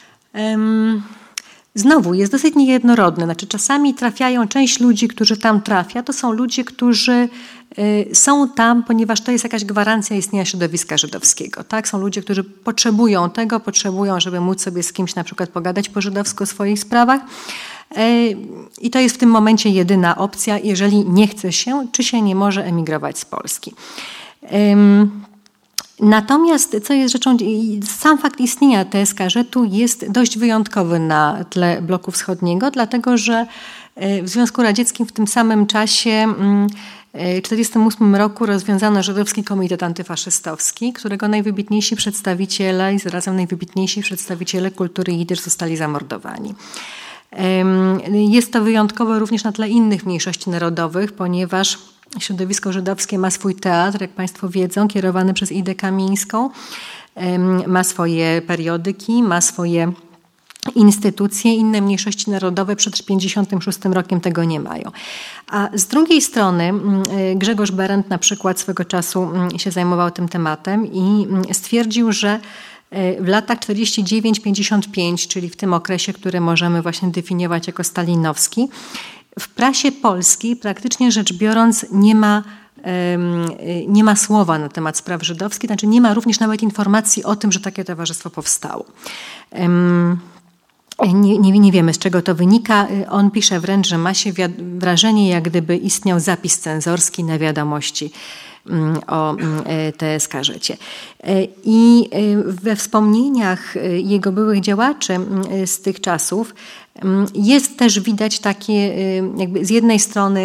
znowu jest dosyć niejednorodne. Znaczy czasami trafiają, część ludzi, którzy tam trafia, to są ludzie, którzy są tam, ponieważ to jest jakaś gwarancja istnienia środowiska żydowskiego. Tak? Są ludzie, którzy potrzebują tego, potrzebują, żeby móc sobie z kimś na przykład pogadać po żydowsku o swoich sprawach. I to jest w tym momencie jedyna opcja, jeżeli nie chce się, czy się nie może emigrować z Polski. Natomiast, co jest rzeczą, sam fakt istnienia T S K żetu jest dość wyjątkowy na tle bloku wschodniego, dlatego że w Związku Radzieckim w tym samym czasie w tysiąc dziewięćset czterdziestym ósmym roku rozwiązano Żydowski Komitet Antyfaszystowski, którego najwybitniejsi przedstawiciele i zarazem najwybitniejsi przedstawiciele kultury jidysz zostali zamordowani. Jest to wyjątkowe również na tle innych mniejszości narodowych, ponieważ środowisko żydowskie ma swój teatr, jak Państwo wiedzą, kierowany przez Idę Kamińską, ma swoje periodyki, ma swoje instytucje, inne mniejszości narodowe przed tysiąc dziewięćset pięćdziesiątym szóstym rokiem tego nie mają. A z drugiej strony Grzegorz Berendt na przykład swego czasu się zajmował tym tematem i stwierdził, że w latach czterdziestym dziewiątym pięćdziesiątym piątym, czyli w tym okresie, który możemy właśnie definiować jako stalinowski, w prasie polskiej praktycznie rzecz biorąc nie ma, nie ma słowa na temat spraw żydowskich, znaczy nie ma również nawet informacji o tym, że takie towarzystwo powstało. Nie, nie, nie wiemy, z czego to wynika. On pisze wręcz, że ma się wrażenie, jak gdyby istniał zapis cenzorski na wiadomości o T S K żecie. I we wspomnieniach jego byłych działaczy z tych czasów jest też widać takie jakby z jednej strony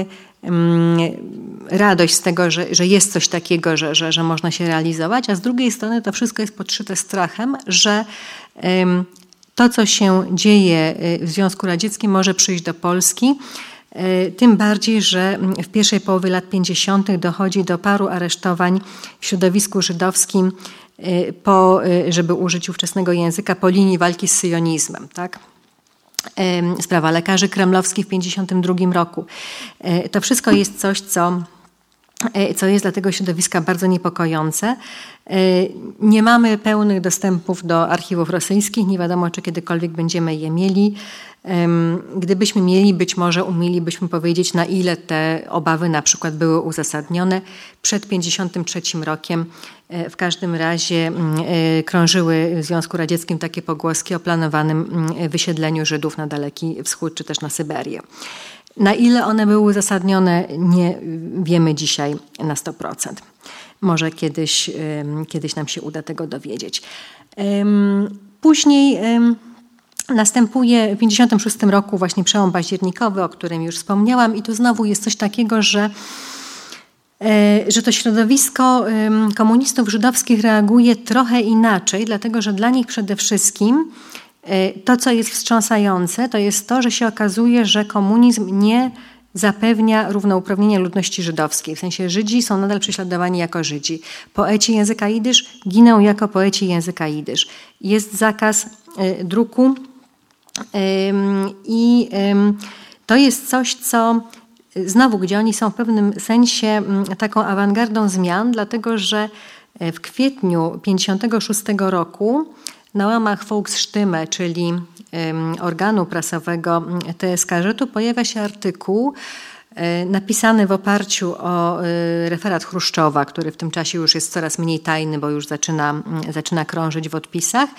radość z tego, że, że jest coś takiego, że, że, że można się realizować, a z drugiej strony to wszystko jest podszyte strachem, że to, co się dzieje w Związku Radzieckim, może przyjść do Polski. Tym bardziej, że w pierwszej połowie lat pięćdziesiątych dochodzi do paru aresztowań w środowisku żydowskim, po, żeby użyć ówczesnego języka, po linii walki z syjonizmem. Tak? Sprawa lekarzy kremlowskich w pięćdziesiątym drugim roku. To wszystko jest coś, co, co jest dla tego środowiska bardzo niepokojące. Nie mamy pełnych dostępów do archiwów rosyjskich, nie wiadomo, czy kiedykolwiek będziemy je mieli. Gdybyśmy mieli, być może umielibyśmy powiedzieć, na ile te obawy na przykład były uzasadnione. Przed pięćdziesiątym trzecim rokiem w każdym razie krążyły w Związku Radzieckim takie pogłoski o planowanym wysiedleniu Żydów na Daleki Wschód czy też na Syberię. Na ile one były uzasadnione, nie wiemy dzisiaj na sto procent. Może kiedyś, kiedyś nam się uda tego dowiedzieć. Później następuje w pięćdziesiątym szóstym roku właśnie przełom październikowy, o którym już wspomniałam, i tu znowu jest coś takiego, że, że to środowisko komunistów żydowskich reaguje trochę inaczej, dlatego że dla nich przede wszystkim to, co jest wstrząsające, to jest to, że się okazuje, że komunizm nie zapewnia równouprawnienia ludności żydowskiej. W sensie Żydzi są nadal prześladowani jako Żydzi. Poeci języka jidysz giną jako poeci języka jidysz. Jest zakaz druku i to jest coś, co znowu, gdzie oni są w pewnym sensie taką awangardą zmian, dlatego że w kwietniu pięćdziesiątego szóstego roku na łamach Volksstimme, czyli organu prasowego T S K żetu, pojawia się artykuł napisany w oparciu o referat Chruszczowa, który w tym czasie już jest coraz mniej tajny, bo już zaczyna, zaczyna krążyć w odpisach.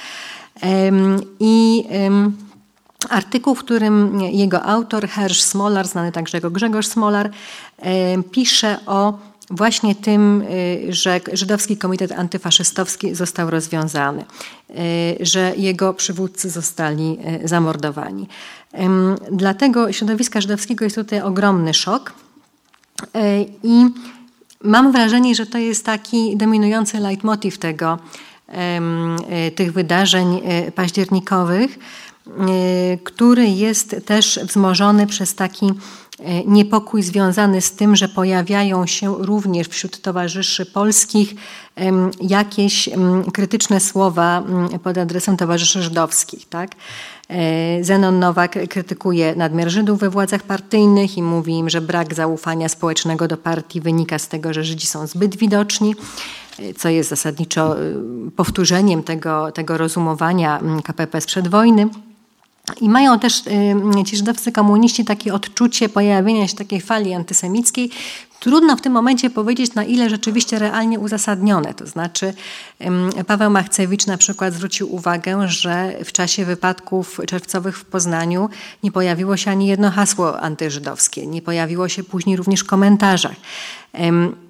I artykuł, w którym jego autor, Hersch Smolar, znany także jako Grzegorz Smolar, pisze o właśnie tym, że Żydowski Komitet Antyfaszystowski został rozwiązany, że jego przywódcy zostali zamordowani. Dla środowiska żydowskiego jest tutaj ogromny szok i mam wrażenie, że to jest taki dominujący leitmotiv tego, tych wydarzeń październikowych, który jest też wzmożony przez taki niepokój związany z tym, że pojawiają się również wśród towarzyszy polskich jakieś krytyczne słowa pod adresem towarzyszy żydowskich. Tak? Zenon Nowak krytykuje nadmiar Żydów we władzach partyjnych i mówi im, że brak zaufania społecznego do partii wynika z tego, że Żydzi są zbyt widoczni, co jest zasadniczo powtórzeniem tego, tego rozumowania K P P sprzed wojny. I mają też ci żydowscy komuniści takie odczucie pojawienia się takiej fali antysemickiej. Trudno w tym momencie powiedzieć, na ile rzeczywiście realnie uzasadnione. To znaczy Paweł Machcewicz na przykład zwrócił uwagę, że w czasie wypadków czerwcowych w Poznaniu nie pojawiło się ani jedno hasło antyżydowskie. Nie pojawiło się później również w komentarzach.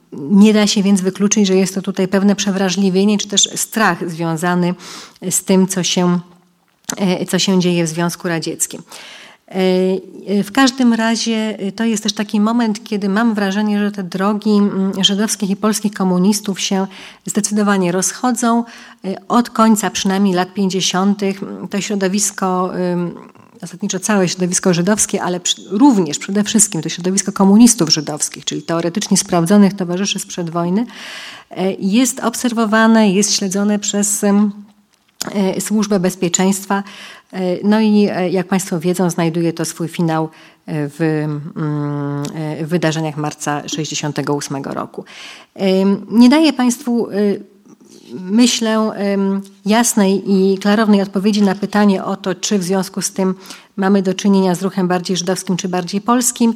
Nie da się więc wykluczyć, że jest to tutaj pewne przewrażliwienie, czy też strach związany z tym, co się, co się dzieje w Związku Radzieckim. W każdym razie to jest też taki moment, kiedy mam wrażenie, że te drogi żydowskich i polskich komunistów się zdecydowanie rozchodzą. Od końca przynajmniej lat pięćdziesiątych to środowisko, zasadniczo całe środowisko żydowskie, ale również przede wszystkim to środowisko komunistów żydowskich, czyli teoretycznie sprawdzonych towarzyszy sprzed wojny, jest obserwowane, jest śledzone przez Służbę Bezpieczeństwa. No i jak Państwo wiedzą, znajduje to swój finał w, w wydarzeniach marca sześćdziesiątego ósmego roku. Nie daję Państwu, myślę, jasnej i klarownej odpowiedzi na pytanie o to, czy w związku z tym mamy do czynienia z ruchem bardziej żydowskim, czy bardziej polskim.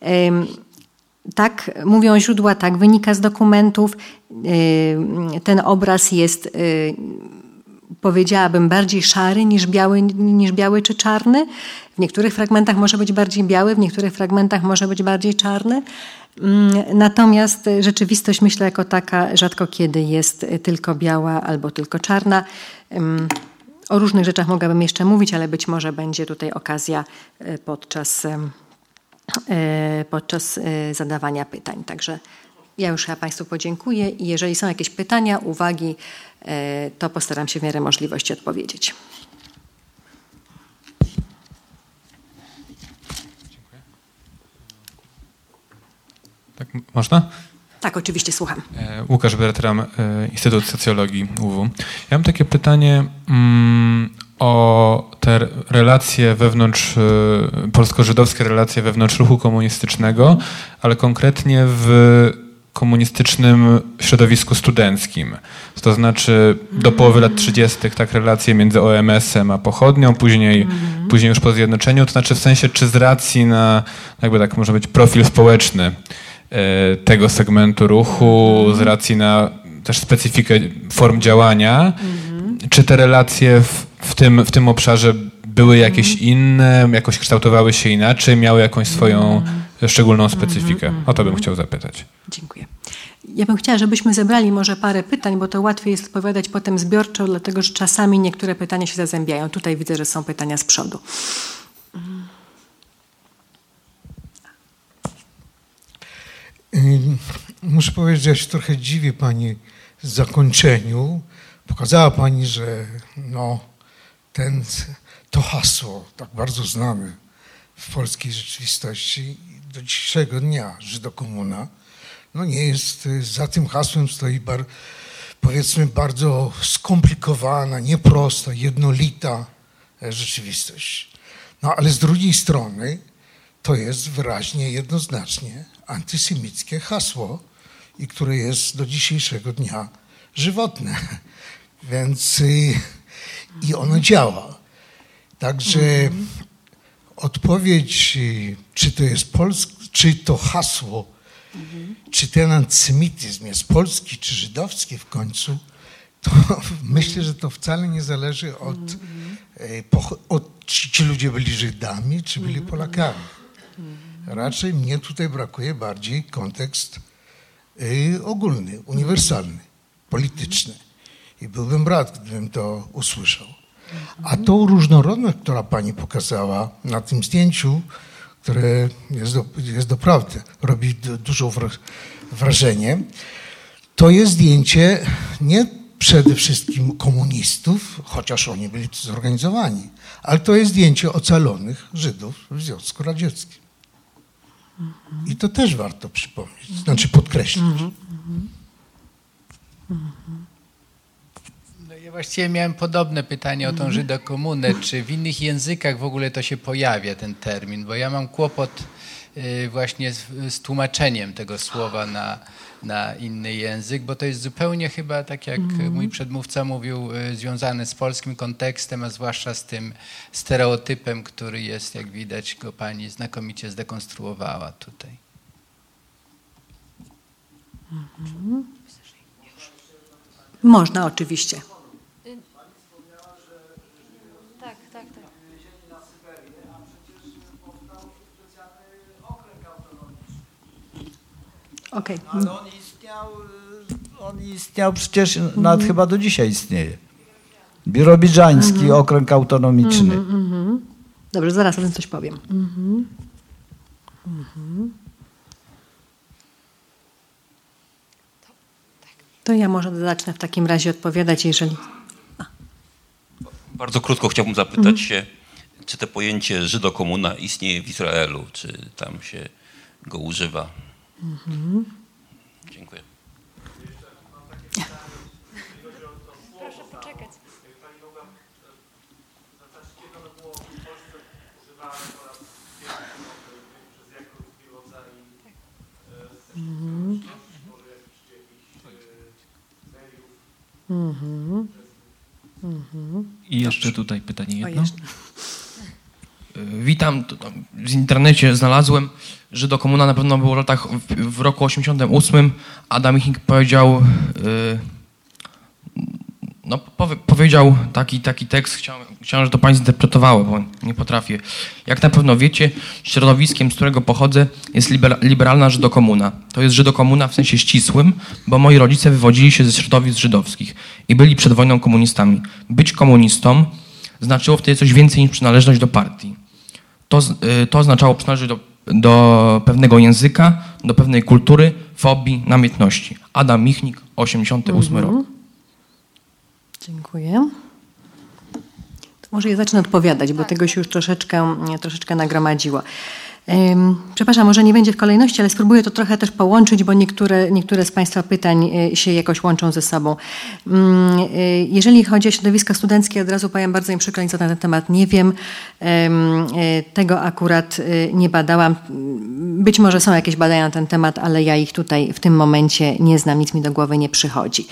Tak mówią źródła, tak wynika z dokumentów. Ten obraz jest, powiedziałabym, bardziej szary niż biały, niż biały czy czarny. W niektórych fragmentach może być bardziej biały, w niektórych fragmentach może być bardziej czarny. Natomiast rzeczywistość, myślę, jako taka rzadko kiedy jest tylko biała albo tylko czarna. O różnych rzeczach mogłabym jeszcze mówić, ale być może będzie tutaj okazja podczas, podczas zadawania pytań. Także ja już ja Państwu podziękuję i jeżeli są jakieś pytania, uwagi, to postaram się w miarę możliwości odpowiedzieć. Tak, można? Tak, oczywiście, słucham. Łukasz Bertram, Instytut Socjologii U W. Ja mam takie pytanie mm, o te relacje wewnątrz, polsko-żydowskie relacje wewnątrz ruchu komunistycznego, ale konkretnie w komunistycznym środowisku studenckim. To znaczy do połowy lat trzydziestych tak relacje między O M S-em a pochodnią, później, mm. później już po zjednoczeniu, to znaczy w sensie czy z racji na, jakby tak może być, profil społeczny tego segmentu ruchu, z racji na też specyfikę form działania, mm-hmm. czy te relacje w, w, tym, w tym obszarze były jakieś mm-hmm. inne, jakoś kształtowały się inaczej, miały jakąś swoją mm-hmm. szczególną specyfikę? Mm-hmm. O to bym chciał zapytać. Dziękuję. Ja bym chciała, żebyśmy zebrali może parę pytań, bo to łatwiej jest odpowiadać potem zbiorczo, dlatego że czasami niektóre pytania się zazębiają. Tutaj widzę, że są pytania z przodu. Muszę powiedzieć, że ja się trochę dziwię Pani zakończeniu. Pokazała Pani, że no, ten, to hasło, tak bardzo znane w polskiej rzeczywistości do dzisiejszego dnia, Żydokomuna, no nie jest, za tym hasłem stoi bar, powiedzmy bardzo skomplikowana, nieprosta, jednolita rzeczywistość. No ale z drugiej strony to jest wyraźnie, jednoznacznie antysemickie hasło, i które jest do dzisiejszego dnia żywotne. Więc y, i ono działa. Także mm. odpowiedź, y, czy to jest polskie, czy to hasło, mm. czy ten antysemityzm jest polski, czy żydowski w końcu, to myślę, że to wcale nie zależy od, mm. y, po, od czy ci ludzie byli Żydami, czy byli Polakami. Raczej mnie tutaj brakuje bardziej kontekst y, ogólny, uniwersalny, polityczny. I byłbym rad, gdybym to usłyszał. A tą różnorodność, która Pani pokazała na tym zdjęciu, które jest, do, jest doprawdy, robi dużo wrażenie, to jest zdjęcie nie przede wszystkim komunistów, chociaż oni byli zorganizowani, ale to jest zdjęcie ocalonych Żydów w Związku Radzieckim. I to też warto przypomnieć, znaczy podkreślić. No ja właściwie miałem podobne pytanie o tą Żydokomunę. Czy w innych językach w ogóle to się pojawia, ten termin? Bo ja mam kłopot właśnie z, z tłumaczeniem tego słowa na, na inny język, bo to jest zupełnie chyba, tak jak mm. mój przedmówca mówił, związane z polskim kontekstem, a zwłaszcza z tym stereotypem, który jest, jak widać, go Pani znakomicie zdekonstruowała tutaj. Mm-hmm. Można, oczywiście. Tak, tak, tak. Okay. Ale on istniał, on istniał przecież, mm-hmm. nawet chyba do dzisiaj istnieje. Birobidżański mm-hmm. okręg autonomiczny. Mm-hmm. Dobrze, zaraz o tym coś powiem. Mm-hmm. Mm-hmm. To ja może zacznę w takim razie odpowiadać, jeżeli... A. Bardzo krótko chciałbym zapytać mm. się, czy to pojęcie żydokomuna istnieje w Izraelu, czy tam się go używa? Mm-hmm. Dziękuję. Proszę poczekać. Mhm. Mhm. Mhm. I jeszcze tutaj pytanie jedno. O, jeszcze. Witam. W internecie znalazłem, że do komuna na pewno było w latach, w, w roku osiemdziesiątym ósmym Adam Michnik powiedział, yy, no powie, powiedział taki, taki tekst, chciałem, chciałem, że to pani zinterpretowało, bo nie potrafię. Jak na pewno wiecie, środowiskiem, z którego pochodzę, jest libera, liberalna żydokomuna. To jest żydokomuna w sensie ścisłym, bo moi rodzice wywodzili się ze środowisk żydowskich i byli przed wojną komunistami. Być komunistą znaczyło wtedy coś więcej niż przynależność do partii. To, yy, to oznaczało przynależność do, do pewnego języka, do pewnej kultury, fobii, namiętności. Adam Michnik, osiemdziesiąty ósmy Mhm. rok. Dziękuję. To może ja zacznę odpowiadać, bo tego się już troszeczkę, troszeczkę nagromadziło. Um, przepraszam, może nie będzie w kolejności, ale spróbuję to trochę też połączyć, bo niektóre, niektóre z Państwa pytań się jakoś łączą ze sobą. Um, jeżeli chodzi o środowisko studenckie, od razu powiem, bardzo mi przykro, nic na ten temat nie wiem. Um, tego akurat nie badałam. Być może są jakieś badania na ten temat, ale ja ich tutaj w tym momencie nie znam, nic mi do głowy nie przychodzi.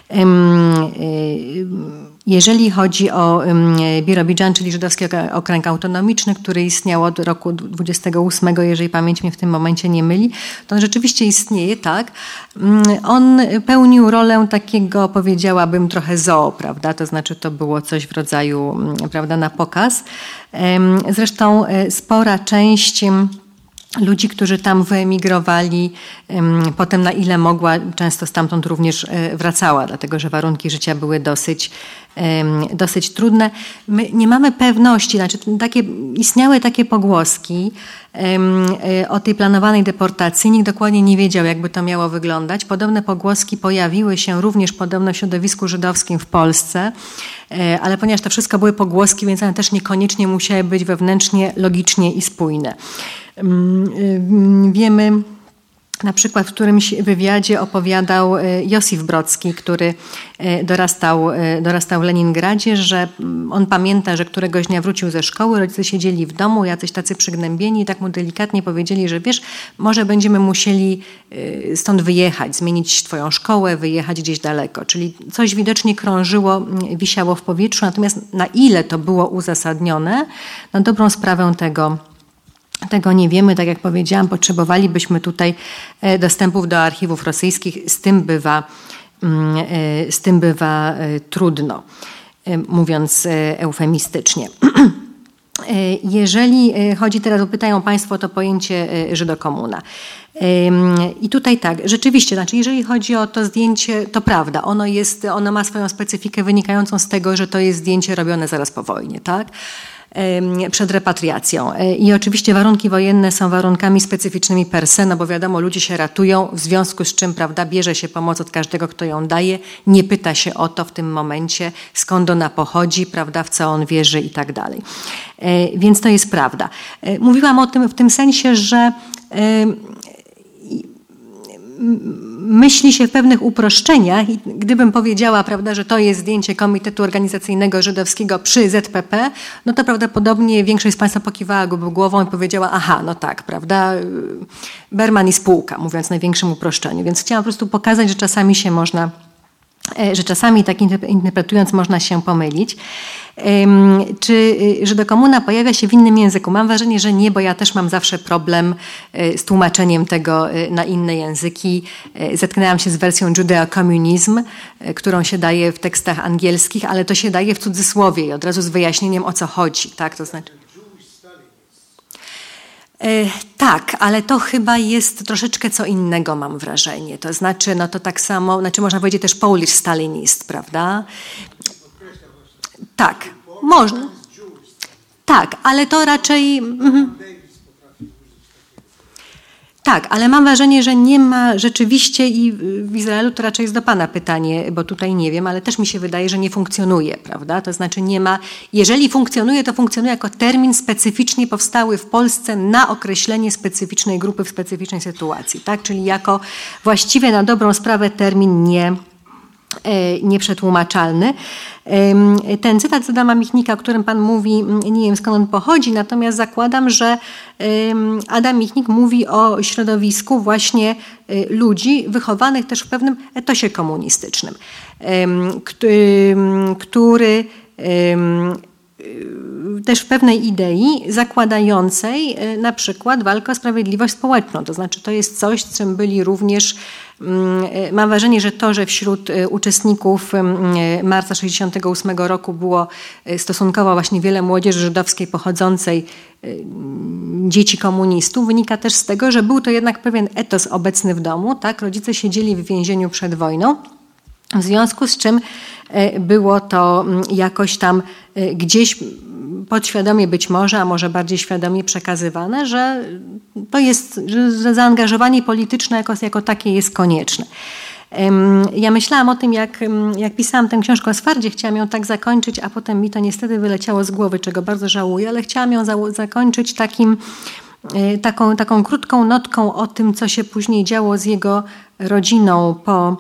Jeżeli chodzi o Birobidżan, czyli żydowski okręg autonomiczny, który istniał od roku dwudziestego ósmego, jeżeli pamięć mnie w tym momencie nie myli, to on rzeczywiście istnieje, tak. On pełnił rolę takiego, powiedziałabym, trochę zoo, prawda, to znaczy to było coś w rodzaju, prawda, na pokaz. Zresztą spora część ludzi, którzy tam wyemigrowali, potem na ile mogła, często stamtąd również wracała, dlatego że warunki życia były dosyć, dosyć trudne. My nie mamy pewności, znaczy takie, istniały takie pogłoski o tej planowanej deportacji. Nikt dokładnie nie wiedział, jakby to miało wyglądać. Podobne pogłoski pojawiły się również podobno w środowisku żydowskim w Polsce, ale ponieważ to wszystko były pogłoski, więc one też niekoniecznie musiały być wewnętrznie logicznie i spójne. Wiemy, na przykład w którymś wywiadzie opowiadał Josif Brodski, który dorastał, dorastał w Leningradzie, że on pamięta, że któregoś dnia wrócił ze szkoły, rodzice siedzieli w domu, jacyś tacy przygnębieni i tak mu delikatnie powiedzieli, że wiesz, może będziemy musieli stąd wyjechać, zmienić twoją szkołę, wyjechać gdzieś daleko. Czyli coś widocznie krążyło, wisiało w powietrzu, natomiast na ile to było uzasadnione, na dobrą sprawę tego Tego nie wiemy, tak jak powiedziałam, potrzebowalibyśmy tutaj dostępów do archiwów rosyjskich, z tym bywa, z tym bywa trudno, mówiąc eufemistycznie. Jeżeli chodzi teraz, bo pytają Państwo o to pojęcie żydokomuna. I tutaj tak, rzeczywiście, znaczy jeżeli chodzi o to zdjęcie, to prawda, ono jest, ono ma swoją specyfikę wynikającą z tego, że to jest zdjęcie robione zaraz po wojnie, tak? Przed repatriacją. I oczywiście warunki wojenne są warunkami specyficznymi per se, no bo wiadomo, ludzie się ratują, w związku z czym, prawda, bierze się pomoc od każdego, kto ją daje, nie pyta się o to w tym momencie, skąd ona pochodzi, prawda, w co on wierzy i tak dalej. Więc to jest prawda. Mówiłam o tym w tym sensie, że myśli się w pewnych uproszczeniach i gdybym powiedziała, prawda, że to jest zdjęcie Komitetu Organizacyjnego Żydowskiego przy Z P P, no to prawdopodobnie większość z Państwa pokiwała głową i powiedziała, aha, no tak, prawda, Berman i spółka, mówiąc w największym uproszczeniu. Więc chciałam po prostu pokazać, że czasami się można, że czasami tak interpretując można się pomylić. Czy żydokomuna pojawia się w innym języku? Mam wrażenie, że nie, bo ja też mam zawsze problem z tłumaczeniem tego na inne języki. Zetknęłam się z wersją judeo-communism, którą się daje w tekstach angielskich, ale to się daje w cudzysłowie i od razu z wyjaśnieniem, o co chodzi. Tak, to znaczy... Tak, ale to chyba jest troszeczkę co innego, mam wrażenie. To znaczy, no to tak samo, znaczy można powiedzieć też Polish Stalinist, prawda? Tak, można. Tak, ale to raczej... Mhm. Tak, ale mam wrażenie, że nie ma rzeczywiście i w Izraelu to raczej jest do pana pytanie, bo tutaj nie wiem, ale też mi się wydaje, że nie funkcjonuje, prawda? To znaczy nie ma, jeżeli funkcjonuje, to funkcjonuje jako termin specyficznie powstały w Polsce na określenie specyficznej grupy w specyficznej sytuacji, tak? Czyli jako właściwie na dobrą sprawę termin nie, nieprzetłumaczalny. Ten cytat z Adama Michnika, o którym pan mówi, nie wiem skąd on pochodzi, natomiast zakładam, że Adam Michnik mówi o środowisku właśnie ludzi wychowanych też w pewnym etosie komunistycznym, który też w pewnej idei zakładającej na przykład walkę o sprawiedliwość społeczną. To znaczy to jest coś, z czym byli również, mam wrażenie, że to, że wśród uczestników marca sześćdziesiątego ósmego roku było stosunkowo właśnie wiele młodzieży żydowskiej pochodzącej dzieci komunistów, wynika też z tego, że był to jednak pewien etos obecny w domu. Tak? Rodzice siedzieli w więzieniu przed wojną, w związku z czym było to jakoś tam gdzieś podświadomie być może, a może bardziej świadomie przekazywane, że to jest, że zaangażowanie polityczne jako, jako takie jest konieczne. Ja myślałam o tym, jak, jak pisałam tę książkę o Sfardzie, chciałam ją tak zakończyć, a potem mi to niestety wyleciało z głowy, czego bardzo żałuję, ale chciałam ją za, zakończyć takim, taką, taką krótką notką o tym, co się później działo z jego rodziną po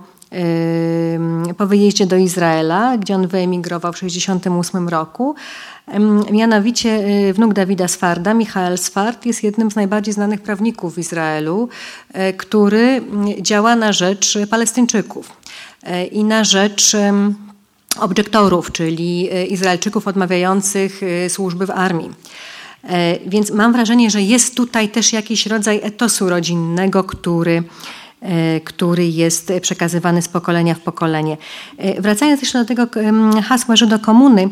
po wyjeździe do Izraela, gdzie on wyemigrował w tysiąc dziewięćset sześćdziesiątym ósmym roku. Mianowicie wnuk Dawida Sfarda, Michael Sfard, jest jednym z najbardziej znanych prawników w Izraelu, który działa na rzecz Palestyńczyków i na rzecz objektorów, czyli Izraelczyków odmawiających służby w armii. Więc mam wrażenie, że jest tutaj też jakiś rodzaj etosu rodzinnego, który który jest przekazywany z pokolenia w pokolenie. Wracając jeszcze do tego hasła Żydokomuny,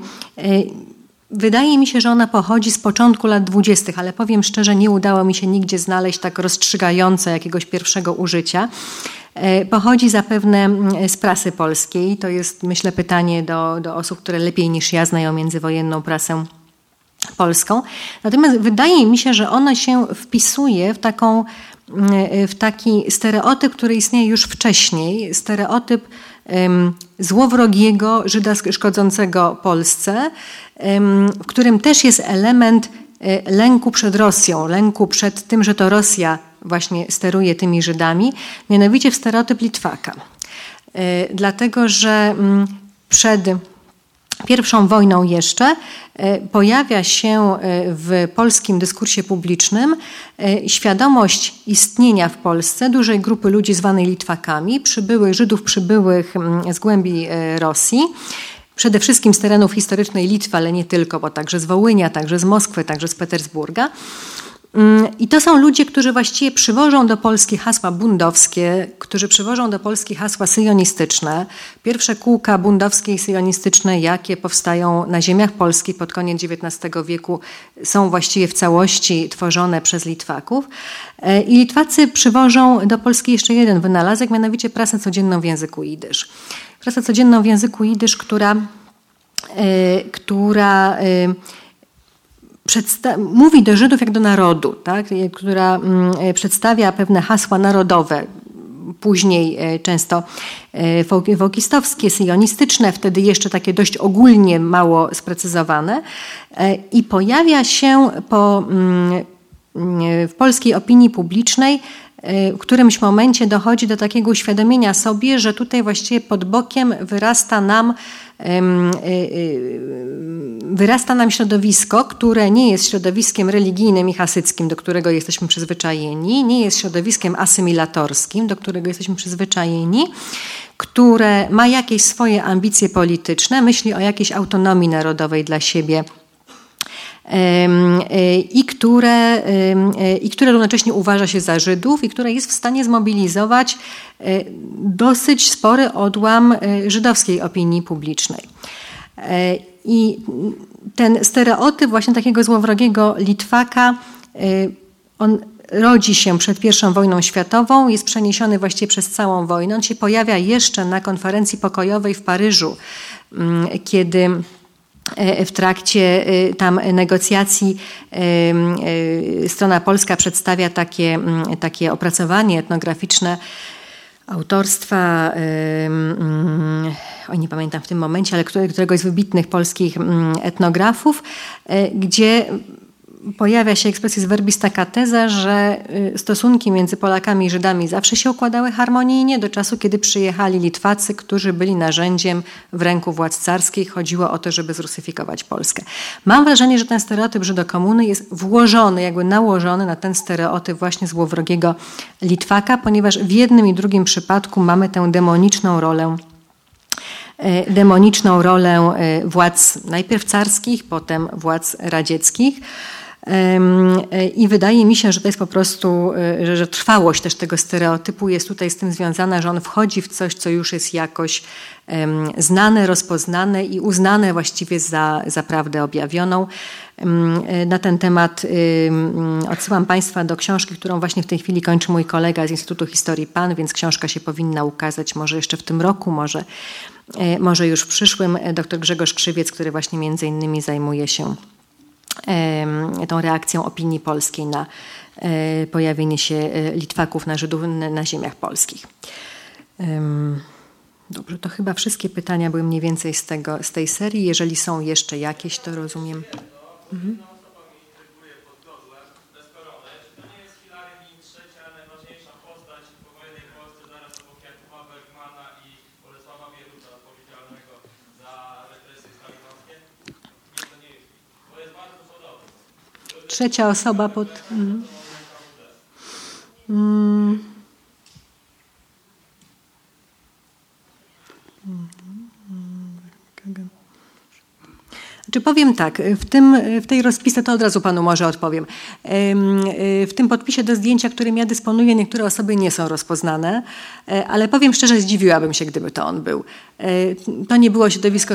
wydaje mi się, że ona pochodzi z początku lat dwudziestych, ale powiem szczerze, nie udało mi się nigdzie znaleźć tak rozstrzygająco jakiegoś pierwszego użycia. Pochodzi zapewne z prasy polskiej. To jest, myślę, pytanie do, do osób, które lepiej niż ja znają międzywojenną prasę polską. Natomiast wydaje mi się, że ona się wpisuje w taką w taki stereotyp, który istnieje już wcześniej, stereotyp um, złowrogiego Żyda szkodzącego Polsce, um, w którym też jest element um, lęku przed Rosją, lęku przed tym, że to Rosja właśnie steruje tymi Żydami, mianowicie w stereotyp Litwaka. Um, dlatego, że um, przed pierwszą wojną jeszcze pojawia się w polskim dyskursie publicznym świadomość istnienia w Polsce dużej grupy ludzi zwanej Litwakami, przybyłych Żydów przybyłych z głębi Rosji, przede wszystkim z terenów historycznej Litwy, ale nie tylko, bo także z Wołynia, także z Moskwy, także z Petersburga. I to są ludzie, którzy właściwie przywożą do Polski hasła bundowskie, którzy przywożą do Polski hasła syjonistyczne. Pierwsze kółka bundowskie i syjonistyczne, jakie powstają na ziemiach polskich pod koniec dziewiętnastego wieku, są właściwie w całości tworzone przez Litwaków. I Litwacy przywożą do Polski jeszcze jeden wynalazek, mianowicie prasę codzienną w języku jidysz. Prasę codzienną w języku jidysz, która, która Przedsta- mówi do Żydów jak do narodu, tak? Która mm, przedstawia pewne hasła narodowe, później e, często e, wołkistowskie, syjonistyczne, wtedy jeszcze takie dość ogólnie mało sprecyzowane e, i pojawia się po, mm, w polskiej opinii publicznej w którymś momencie dochodzi do takiego uświadomienia sobie, że tutaj właściwie pod bokiem wyrasta nam wyrasta nam środowisko, które nie jest środowiskiem religijnym i hasyckim, do którego jesteśmy przyzwyczajeni, nie jest środowiskiem asymilatorskim, do którego jesteśmy przyzwyczajeni, które ma jakieś swoje ambicje polityczne, myśli o jakiejś autonomii narodowej dla siebie, I które, i które równocześnie uważa się za Żydów i które jest w stanie zmobilizować dosyć spory odłam żydowskiej opinii publicznej. I ten stereotyp właśnie takiego złowrogiego Litwaka on rodzi się przed pierwszą wojną światową, jest przeniesiony właściwie przez całą wojnę. On się pojawia jeszcze na konferencji pokojowej w Paryżu, kiedy w trakcie tam negocjacji strona polska przedstawia takie, takie opracowanie etnograficzne autorstwa, oj nie pamiętam w tym momencie, ale któregoś z wybitnych polskich etnografów, gdzie pojawia się expressis verbis taka teza, że stosunki między Polakami i Żydami zawsze się układały harmonijnie do czasu, kiedy przyjechali Litwacy, którzy byli narzędziem w ręku władz carskich. Chodziło o to, żeby zrusyfikować Polskę. Mam wrażenie, że ten stereotyp Żydokomuny jest włożony, jakby nałożony na ten stereotyp właśnie złowrogiego Litwaka, ponieważ w jednym i drugim przypadku mamy tę demoniczną rolę demoniczną rolę władz najpierw carskich, potem władz radzieckich. I wydaje mi się, że to jest po prostu, że, że trwałość też tego stereotypu jest tutaj z tym związana, że on wchodzi w coś, co już jest jakoś um, znane, rozpoznane i uznane właściwie za, za prawdę objawioną. Um, na ten temat um, odsyłam Państwa do książki, którą właśnie w tej chwili kończy mój kolega z Instytutu Historii Pan, więc książka się powinna ukazać może jeszcze w tym roku, może, może już w przyszłym. Doktor Grzegorz Krzywiec, który właśnie między innymi zajmuje się tą reakcją opinii polskiej na pojawienie się Litwaków na Żydów na ziemiach polskich. Dobrze, to chyba wszystkie pytania były mniej więcej z, tego, z tej serii. Jeżeli są jeszcze jakieś, to rozumiem. Mhm. Trzecia osoba pod... Mm. Mm. Czy powiem tak, w, tym, w tej rozpisce to od razu Panu może odpowiem. W tym podpisie do zdjęcia, którym ja dysponuję, niektóre osoby nie są rozpoznane, ale powiem szczerze, zdziwiłabym się, gdyby to on był. To nie było środowisko...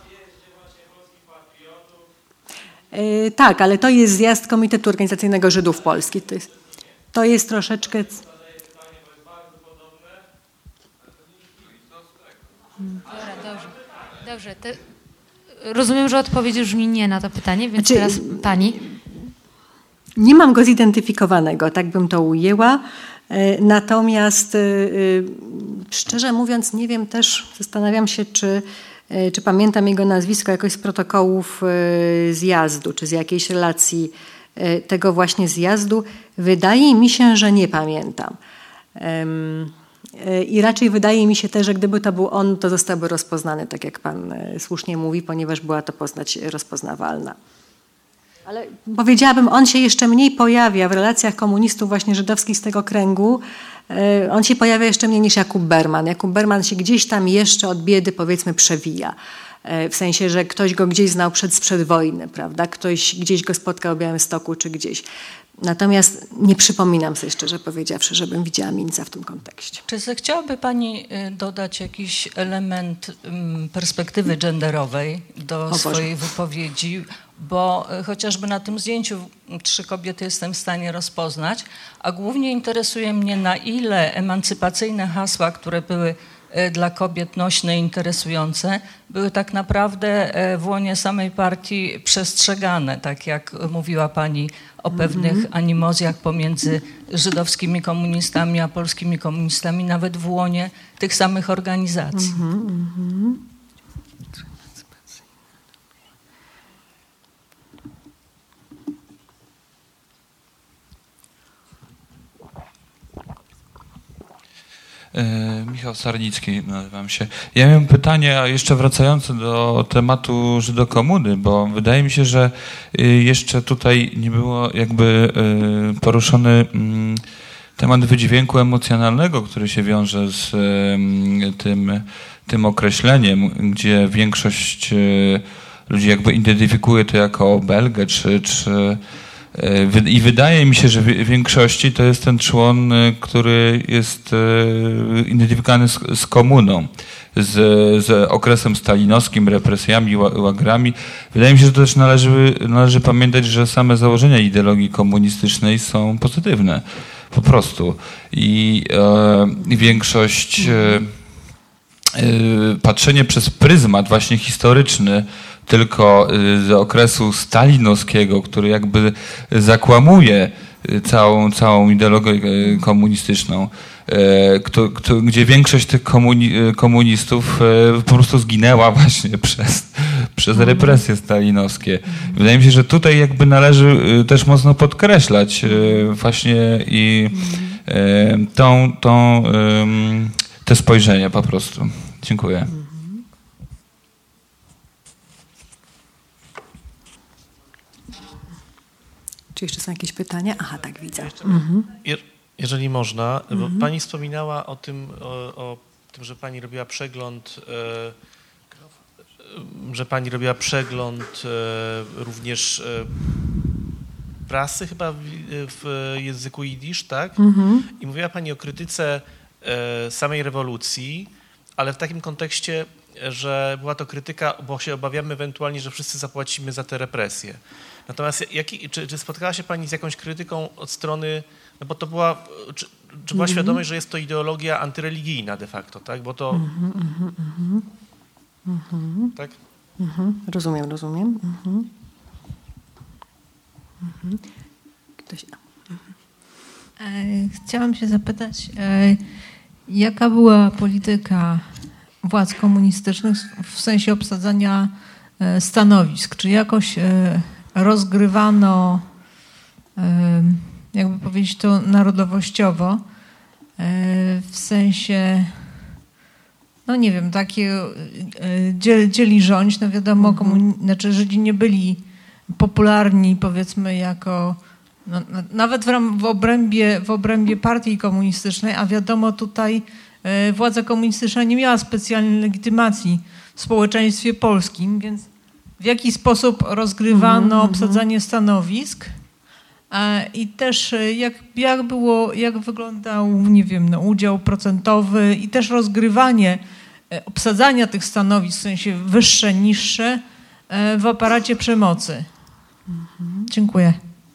Tak, ale to jest zjazd Komitetu Organizacyjnego Żydów Polskich. To jest, to jest troszeczkę... Dobra, dobrze. Dobrze. To rozumiem, że odpowiedź już mi nie na to pytanie, więc znaczy, teraz Pani. Nie mam go zidentyfikowanego, tak bym to ujęła. Natomiast szczerze mówiąc, nie wiem też, zastanawiam się, czy... Czy pamiętam jego nazwisko jakoś z protokołów zjazdu, czy z jakiejś relacji tego właśnie zjazdu? Wydaje mi się, że nie pamiętam. I raczej wydaje mi się też, że gdyby to był on, to zostałby rozpoznany, tak jak Pan słusznie mówi, ponieważ była to postać rozpoznawalna. Ale powiedziałabym, on się jeszcze mniej pojawia w relacjach komunistów właśnie żydowskich z tego kręgu. On się pojawia jeszcze mniej niż Jakub Berman. Jakub Berman się gdzieś tam jeszcze od biedy, powiedzmy, przewija. W sensie, że ktoś go gdzieś znał przed, sprzed wojny, prawda? Ktoś gdzieś go spotkał w Białymstoku czy gdzieś. Natomiast nie przypominam sobie, szczerze powiedziawszy, żebym widziała Mińca w tym kontekście. Czy zechciałaby Pani dodać jakiś element perspektywy genderowej do swojej wypowiedzi? Bo chociażby na tym zdjęciu trzy kobiety jestem w stanie rozpoznać, a głównie interesuje mnie, na ile emancypacyjne hasła, które były dla kobiet nośne i interesujące, były tak naprawdę w łonie samej partii przestrzegane, tak jak mówiła Pani o pewnych mm-hmm. animozjach pomiędzy żydowskimi komunistami a polskimi komunistami, nawet w łonie tych samych organizacji. Mm-hmm, mm-hmm. Michał Sarnicki nazywam się. Ja miałem pytanie, a jeszcze wracające do tematu Żydokomuny, bo wydaje mi się, że jeszcze tutaj nie było jakby poruszony temat wydźwięku emocjonalnego, który się wiąże z tym, tym określeniem, gdzie większość ludzi jakby identyfikuje to jako obelgę, czy, czy I wydaje mi się, że w większości to jest ten człon, który jest identyfikowany z, z komuną, z, z okresem stalinowskim, represjami, łagrami. Wydaje mi się, że to też należy, należy pamiętać, że same założenia ideologii komunistycznej są pozytywne. Po prostu. I e, większość, e, e, patrzenie przez pryzmat właśnie historyczny tylko z okresu stalinowskiego, który jakby zakłamuje całą, całą ideologię komunistyczną, kto, kto, gdzie większość tych komuni, komunistów po prostu zginęła właśnie przez, przez represje stalinowskie. Wydaje mi się, że tutaj jakby należy też mocno podkreślać właśnie i tą, tą, te spojrzenie po prostu. Dziękuję. Czy jeszcze są jakieś pytania? Aha, tak, widzę. Mhm. Je, jeżeli można, mhm. bo pani wspominała o tym, o, o tym, że pani robiła przegląd, e, że pani robiła przegląd e, również e, prasy chyba w, w języku jidysz, tak? Mhm. I mówiła pani o krytyce e, samej rewolucji, ale w takim kontekście, że była to krytyka, bo się obawiamy ewentualnie, że wszyscy zapłacimy za te represje. Natomiast jaki, czy, czy spotkała się pani z jakąś krytyką od strony, no bo to była, czy, czy była mm-hmm. świadomość, że jest to ideologia antyreligijna de facto, tak? Bo to... Mm-hmm, mm-hmm, mm-hmm. Tak? Mm-hmm. Rozumiem, rozumiem. Mm-hmm. Mm-hmm. Ktoś... Mm-hmm. Chciałam się zapytać, jaka była polityka władz komunistycznych w sensie obsadzania stanowisk? Czy jakoś rozgrywano, jakby powiedzieć to narodowościowo, w sensie, no nie wiem, takie dziel, dzieli rządź, no wiadomo, mhm. komuni- znaczy Żydzi nie byli popularni, powiedzmy, jako, no, nawet w, ram, w, obrębie, w obrębie partii komunistycznej, a wiadomo, tutaj władza komunistyczna nie miała specjalnej legitymacji w społeczeństwie polskim, więc w jaki sposób rozgrywano mm-hmm. obsadzanie stanowisk i też jak, jak było, jak wyglądał, nie wiem, no, udział procentowy i też rozgrywanie obsadzania tych stanowisk, w sensie wyższe, niższe w aparacie przemocy. Mm-hmm. Dziękuję.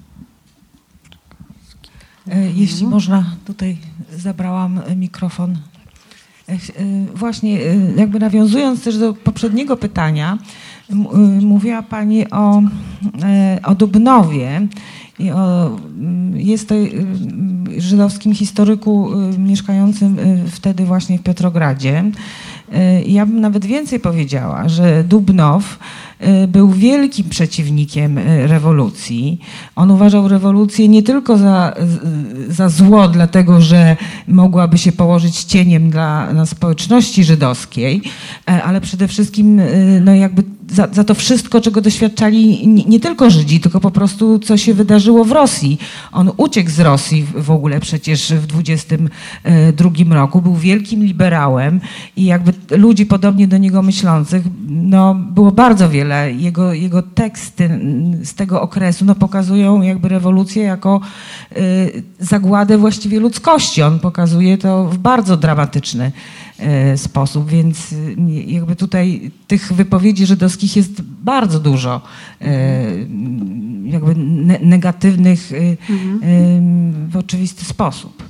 Jeśli można, tutaj zabrałam mikrofon. Właśnie jakby nawiązując też do poprzedniego pytania, mówiła Pani o, o Dubnowie. I o, jest to żydowskim historyku mieszkającym wtedy właśnie w Piotrogradzie. Ja bym nawet więcej powiedziała, że Dubnow był wielkim przeciwnikiem rewolucji. On uważał rewolucję nie tylko za, za zło, dlatego że mogłaby się położyć cieniem dla, na społeczności żydowskiej, ale przede wszystkim no jakby za, za to wszystko, czego doświadczali nie, nie tylko Żydzi, tylko po prostu co się wydarzyło w Rosji. On uciekł z Rosji w ogóle przecież w dwudziestym drugim roku. Był wielkim liberałem i jakby ludzi podobnie do niego myślących, no było bardzo wiele. Jego, jego teksty z tego okresu no, pokazują jakby rewolucję jako y, zagładę właściwie ludzkości. On pokazuje to w bardzo dramatyczny y, sposób, więc y, jakby tutaj tych wypowiedzi żydowskich jest bardzo dużo y, jakby ne- negatywnych y, mhm. y, w oczywisty sposób.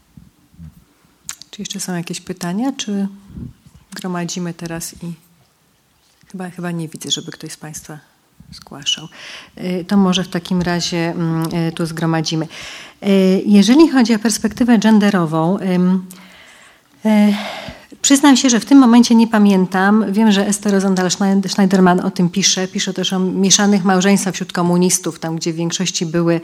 Czy jeszcze są jakieś pytania, czy gromadzimy teraz i Chyba, chyba nie widzę, żeby ktoś z Państwa zgłaszał. To może w takim razie tu zgromadzimy. Jeżeli chodzi o perspektywę genderową, przyznam się, że w tym momencie nie pamiętam. Wiem, że Esther Rosendahl-Schneiderman o tym pisze. Pisze też o mieszanych małżeństwach wśród komunistów, tam gdzie w większości były,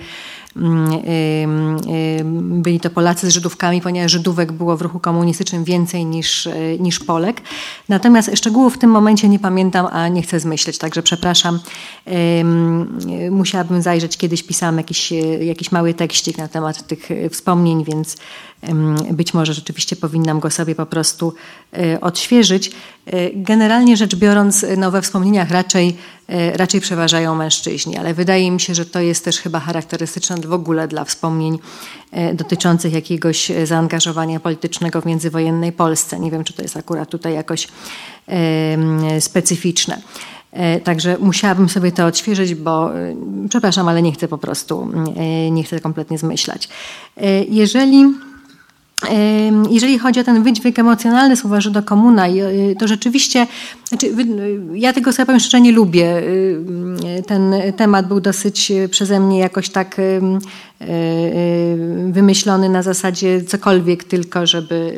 byli to Polacy z Żydówkami, ponieważ Żydówek było w ruchu komunistycznym więcej niż, niż Polek. Natomiast szczegółów w tym momencie nie pamiętam, a nie chcę zmyśleć, także przepraszam. Musiałabym zajrzeć, kiedyś pisałam jakiś, jakiś mały tekścik na temat tych wspomnień, więc być może rzeczywiście powinnam go sobie po prostu odświeżyć. Generalnie rzecz biorąc, no we wspomnieniach raczej raczej przeważają mężczyźni, ale wydaje mi się, że to jest też chyba charakterystyczne w ogóle dla wspomnień dotyczących jakiegoś zaangażowania politycznego w międzywojennej Polsce. Nie wiem, czy to jest akurat tutaj jakoś specyficzne. Także musiałabym sobie to odświeżyć, bo przepraszam, ale nie chcę po prostu, nie chcę kompletnie zmyślać. Jeżeli, jeżeli chodzi o ten wydźwięk emocjonalny słowa Żydokomuna, to rzeczywiście, znaczy, ja tego sobie powiem szczerze nie lubię. Ten temat był dosyć przeze mnie jakoś tak wymyślony na zasadzie cokolwiek tylko, żeby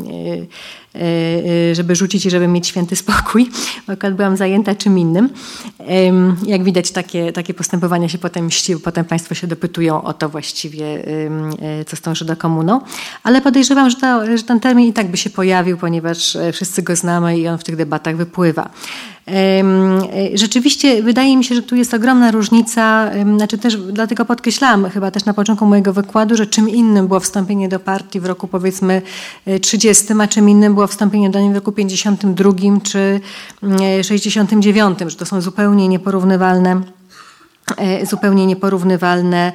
żeby rzucić i żeby mieć święty spokój, bo akurat byłam zajęta czym innym. Jak widać, takie, takie postępowania się potem mści, bo potem Państwo się dopytują o to właściwie, co z tą Żydokomuną. Ale podejrzewam, że, to, że ten termin i tak by się pojawił, ponieważ wszyscy go znamy i on w tych debatach wypływa. Rzeczywiście wydaje mi się, że tu jest ogromna różnica, znaczy też dlatego podkreślałam chyba też na początku mojego wykładu, że czym innym było wstąpienie do partii w roku powiedzmy trzydziestym, a czym innym było wstąpienie do niej w roku pięćdziesiątym drugim czy sześćdziesiątym dziewiątym, że to są zupełnie nieporównywalne zupełnie nieporównywalne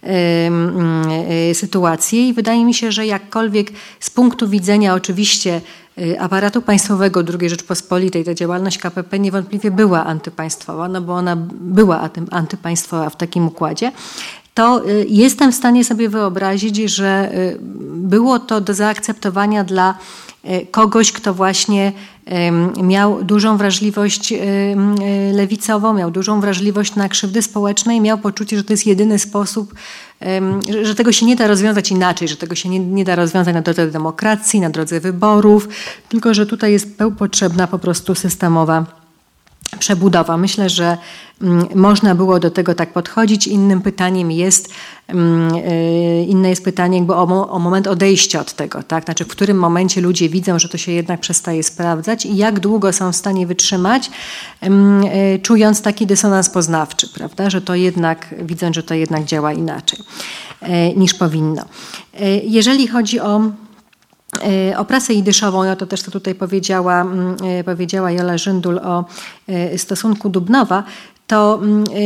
sytuacje i wydaje mi się, że jakkolwiek z punktu widzenia oczywiście aparatu państwowego drugiej Rzeczpospolitej ta działalność K P P niewątpliwie była antypaństwowa, no bo ona była antypaństwowa w takim układzie, to jestem w stanie sobie wyobrazić, że było to do zaakceptowania dla kogoś, kto właśnie miał dużą wrażliwość lewicową, miał dużą wrażliwość na krzywdy społeczne i miał poczucie, że to jest jedyny sposób, że tego się nie da rozwiązać inaczej, że tego się nie, nie da rozwiązać na drodze demokracji, na drodze wyborów, tylko że tutaj jest potrzebna po prostu systemowa przebudowa. Myślę, że można było do tego tak podchodzić. Innym pytaniem jest, inne jest pytanie jakby o, o moment odejścia od tego, tak? Znaczy w którym momencie ludzie widzą, że to się jednak przestaje sprawdzać i jak długo są w stanie wytrzymać, czując taki dysonans poznawczy, prawda? Że to jednak, widząc, że to jednak działa inaczej niż powinno. Jeżeli chodzi o O prasę jidyszową, no to też to tutaj powiedziała, powiedziała Jola Żyndul o stosunku Dubnowa, to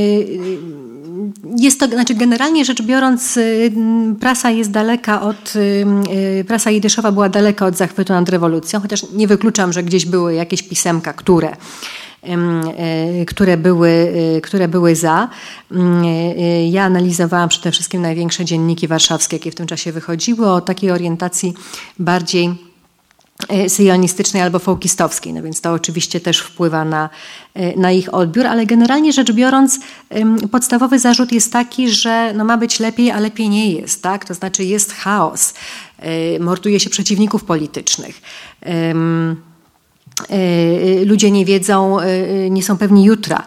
jest to, znaczy generalnie rzecz biorąc, prasa jest daleka od, prasa jidyszowa była daleka od zachwytu nad rewolucją, chociaż nie wykluczam, że gdzieś były jakieś pisemka, które które były, które były za. Ja analizowałam przede wszystkim największe dzienniki warszawskie, jakie w tym czasie wychodziły, o takiej orientacji bardziej syjonistycznej albo fołkistowskiej, no więc to oczywiście też wpływa na, na ich odbiór, ale generalnie rzecz biorąc podstawowy zarzut jest taki, że no ma być lepiej, a lepiej nie jest, tak? To znaczy jest chaos, morduje się przeciwników politycznych. Ludzie nie wiedzą, nie są pewni jutra.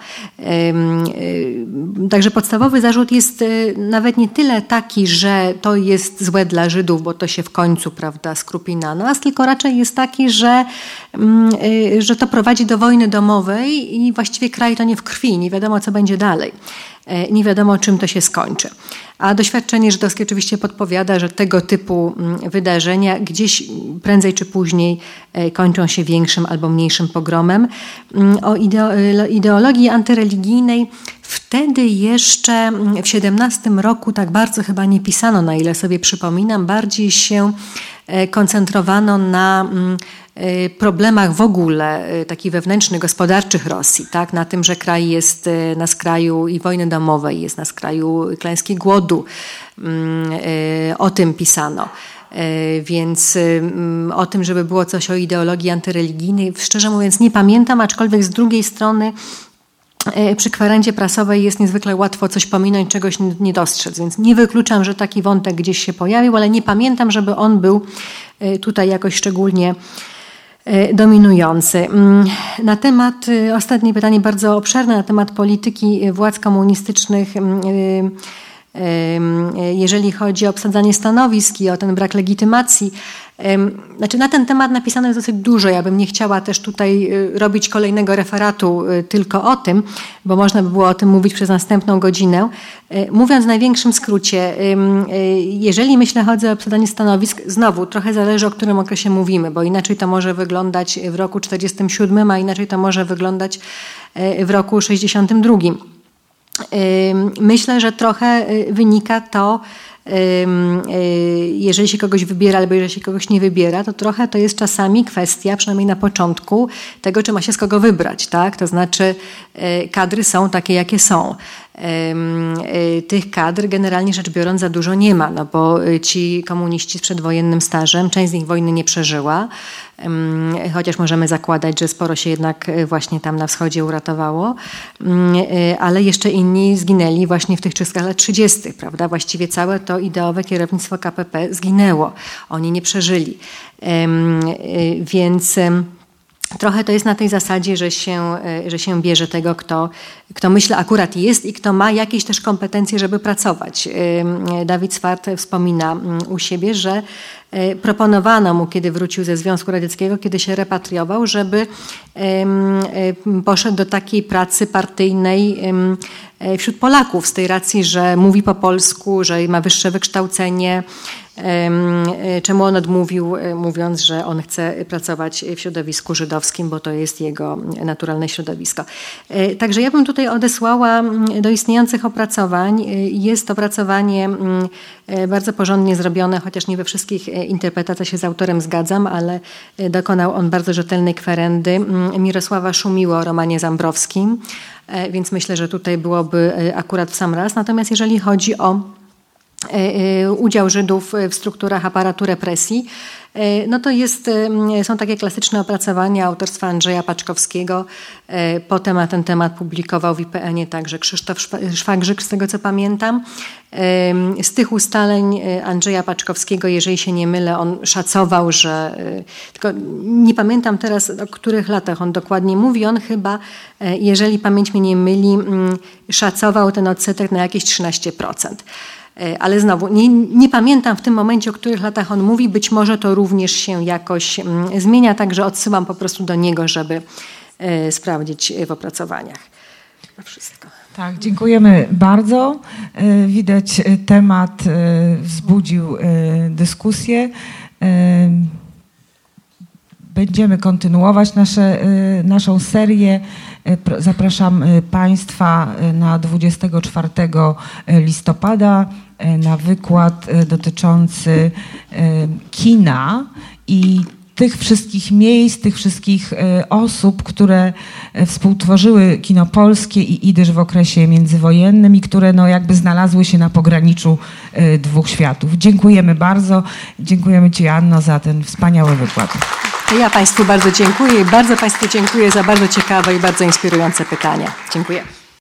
Także podstawowy zarzut jest nawet nie tyle taki, że to jest złe dla Żydów, bo to się w końcu, prawda, skrupi na nas, tylko raczej jest taki, że, że to prowadzi do wojny domowej i właściwie kraj to nie w krwi, nie wiadomo co będzie dalej. Nie wiadomo czym to się skończy. A doświadczenie żydowskie oczywiście podpowiada, że tego typu wydarzenia gdzieś prędzej czy później kończą się większym albo mniejszym pogromem. O ideologii antyreligijnej wtedy jeszcze w siedemnastym roku tak bardzo chyba nie pisano, na ile sobie przypominam, bardziej się koncentrowano na problemach w ogóle takich wewnętrznych, gospodarczych Rosji, tak? Na tym, że kraj jest na skraju i wojny domowej, jest na skraju klęski głodu. O tym pisano. Więc o tym, żeby było coś o ideologii antyreligijnej, szczerze mówiąc nie pamiętam, aczkolwiek z drugiej strony przy kwerendzie prasowej jest niezwykle łatwo coś pominąć, czegoś nie dostrzec, więc nie wykluczam, że taki wątek gdzieś się pojawił, ale nie pamiętam, żeby on był tutaj jakoś szczególnie dominujący. Na temat, ostatnie pytanie bardzo obszerne, na temat polityki władz komunistycznych, jeżeli chodzi o obsadzanie stanowisk i o ten brak legitymacji, Znaczy na ten temat napisano jest dosyć dużo. Ja bym nie chciała też tutaj robić kolejnego referatu tylko o tym, bo można by było o tym mówić przez następną godzinę. Mówiąc w największym skrócie, jeżeli myślę, chodzę o obsadzanie stanowisk, znowu trochę zależy, o którym okresie mówimy, bo inaczej to może wyglądać w roku czterdziestym siódmym, a inaczej to może wyglądać w roku sześćdziesiątym drugim. Myślę, że trochę wynika to, jeżeli się kogoś wybiera albo jeżeli się kogoś nie wybiera, to trochę to jest czasami kwestia, przynajmniej na początku, tego, czy ma się z kogo wybrać. Tak? To znaczy kadry są takie, jakie są. Tych kadr generalnie rzecz biorąc za dużo nie ma, no bo ci komuniści z przedwojennym stażem, część z nich wojny nie przeżyła, chociaż możemy zakładać, że sporo się jednak właśnie tam na wschodzie uratowało, ale jeszcze inni zginęli właśnie w tych czystkach lat trzydziestych, prawda? Właściwie całe to ideowe kierownictwo K P P zginęło. Oni nie przeżyli. Więc trochę to jest na tej zasadzie, że się, że się bierze tego, kto, kto myślę akurat jest i kto ma jakieś też kompetencje, żeby pracować. Dawid Swart wspomina u siebie, że proponowano mu, kiedy wrócił ze Związku Radzieckiego, kiedy się repatriował, żeby poszedł do takiej pracy partyjnej wśród Polaków z tej racji, że mówi po polsku, że ma wyższe wykształcenie, czemu on odmówił, mówiąc, że on chce pracować w środowisku żydowskim, bo to jest jego naturalne środowisko. Także ja bym tutaj odesłała do istniejących opracowań. Jest opracowanie bardzo porządnie zrobione, chociaż nie we wszystkich interpretacjach się z autorem zgadzam, ale dokonał on bardzo rzetelnej kwerendy Mirosława Szumiły o Romanie Zambrowskim, więc myślę, że tutaj byłoby akurat w sam raz. Natomiast jeżeli chodzi o udział Żydów w strukturach aparatu represji, no to jest, są takie klasyczne opracowania autorstwa Andrzeja Paczkowskiego. Potem na ten temat publikował w I P N-ie także Krzysztof Szwagrzyk, z tego co pamiętam. Z tych ustaleń Andrzeja Paczkowskiego, jeżeli się nie mylę, on szacował, że, tylko nie pamiętam teraz, o których latach on dokładnie mówi, on chyba, jeżeli pamięć mnie nie myli, szacował ten odsetek na jakieś trzynaście procent. Ale znowu, nie, nie pamiętam w tym momencie, o których latach on mówi, być może to również się jakoś zmienia, także odsyłam po prostu do niego, żeby sprawdzić w opracowaniach. To wszystko. Tak, dziękujemy bardzo. Widać, temat wzbudził dyskusję. Będziemy kontynuować nasze, naszą serię. Zapraszam Państwa na dwudziestego czwartego listopada na wykład dotyczący kina i tych wszystkich miejsc, tych wszystkich osób, które współtworzyły kino polskie i idysz w okresie międzywojennym i które no jakby znalazły się na pograniczu dwóch światów. Dziękujemy bardzo. Dziękujemy Ci, Anno, za ten wspaniały wykład. Ja Państwu bardzo dziękuję i bardzo Państwu dziękuję za bardzo ciekawe i bardzo inspirujące pytania. Dziękuję.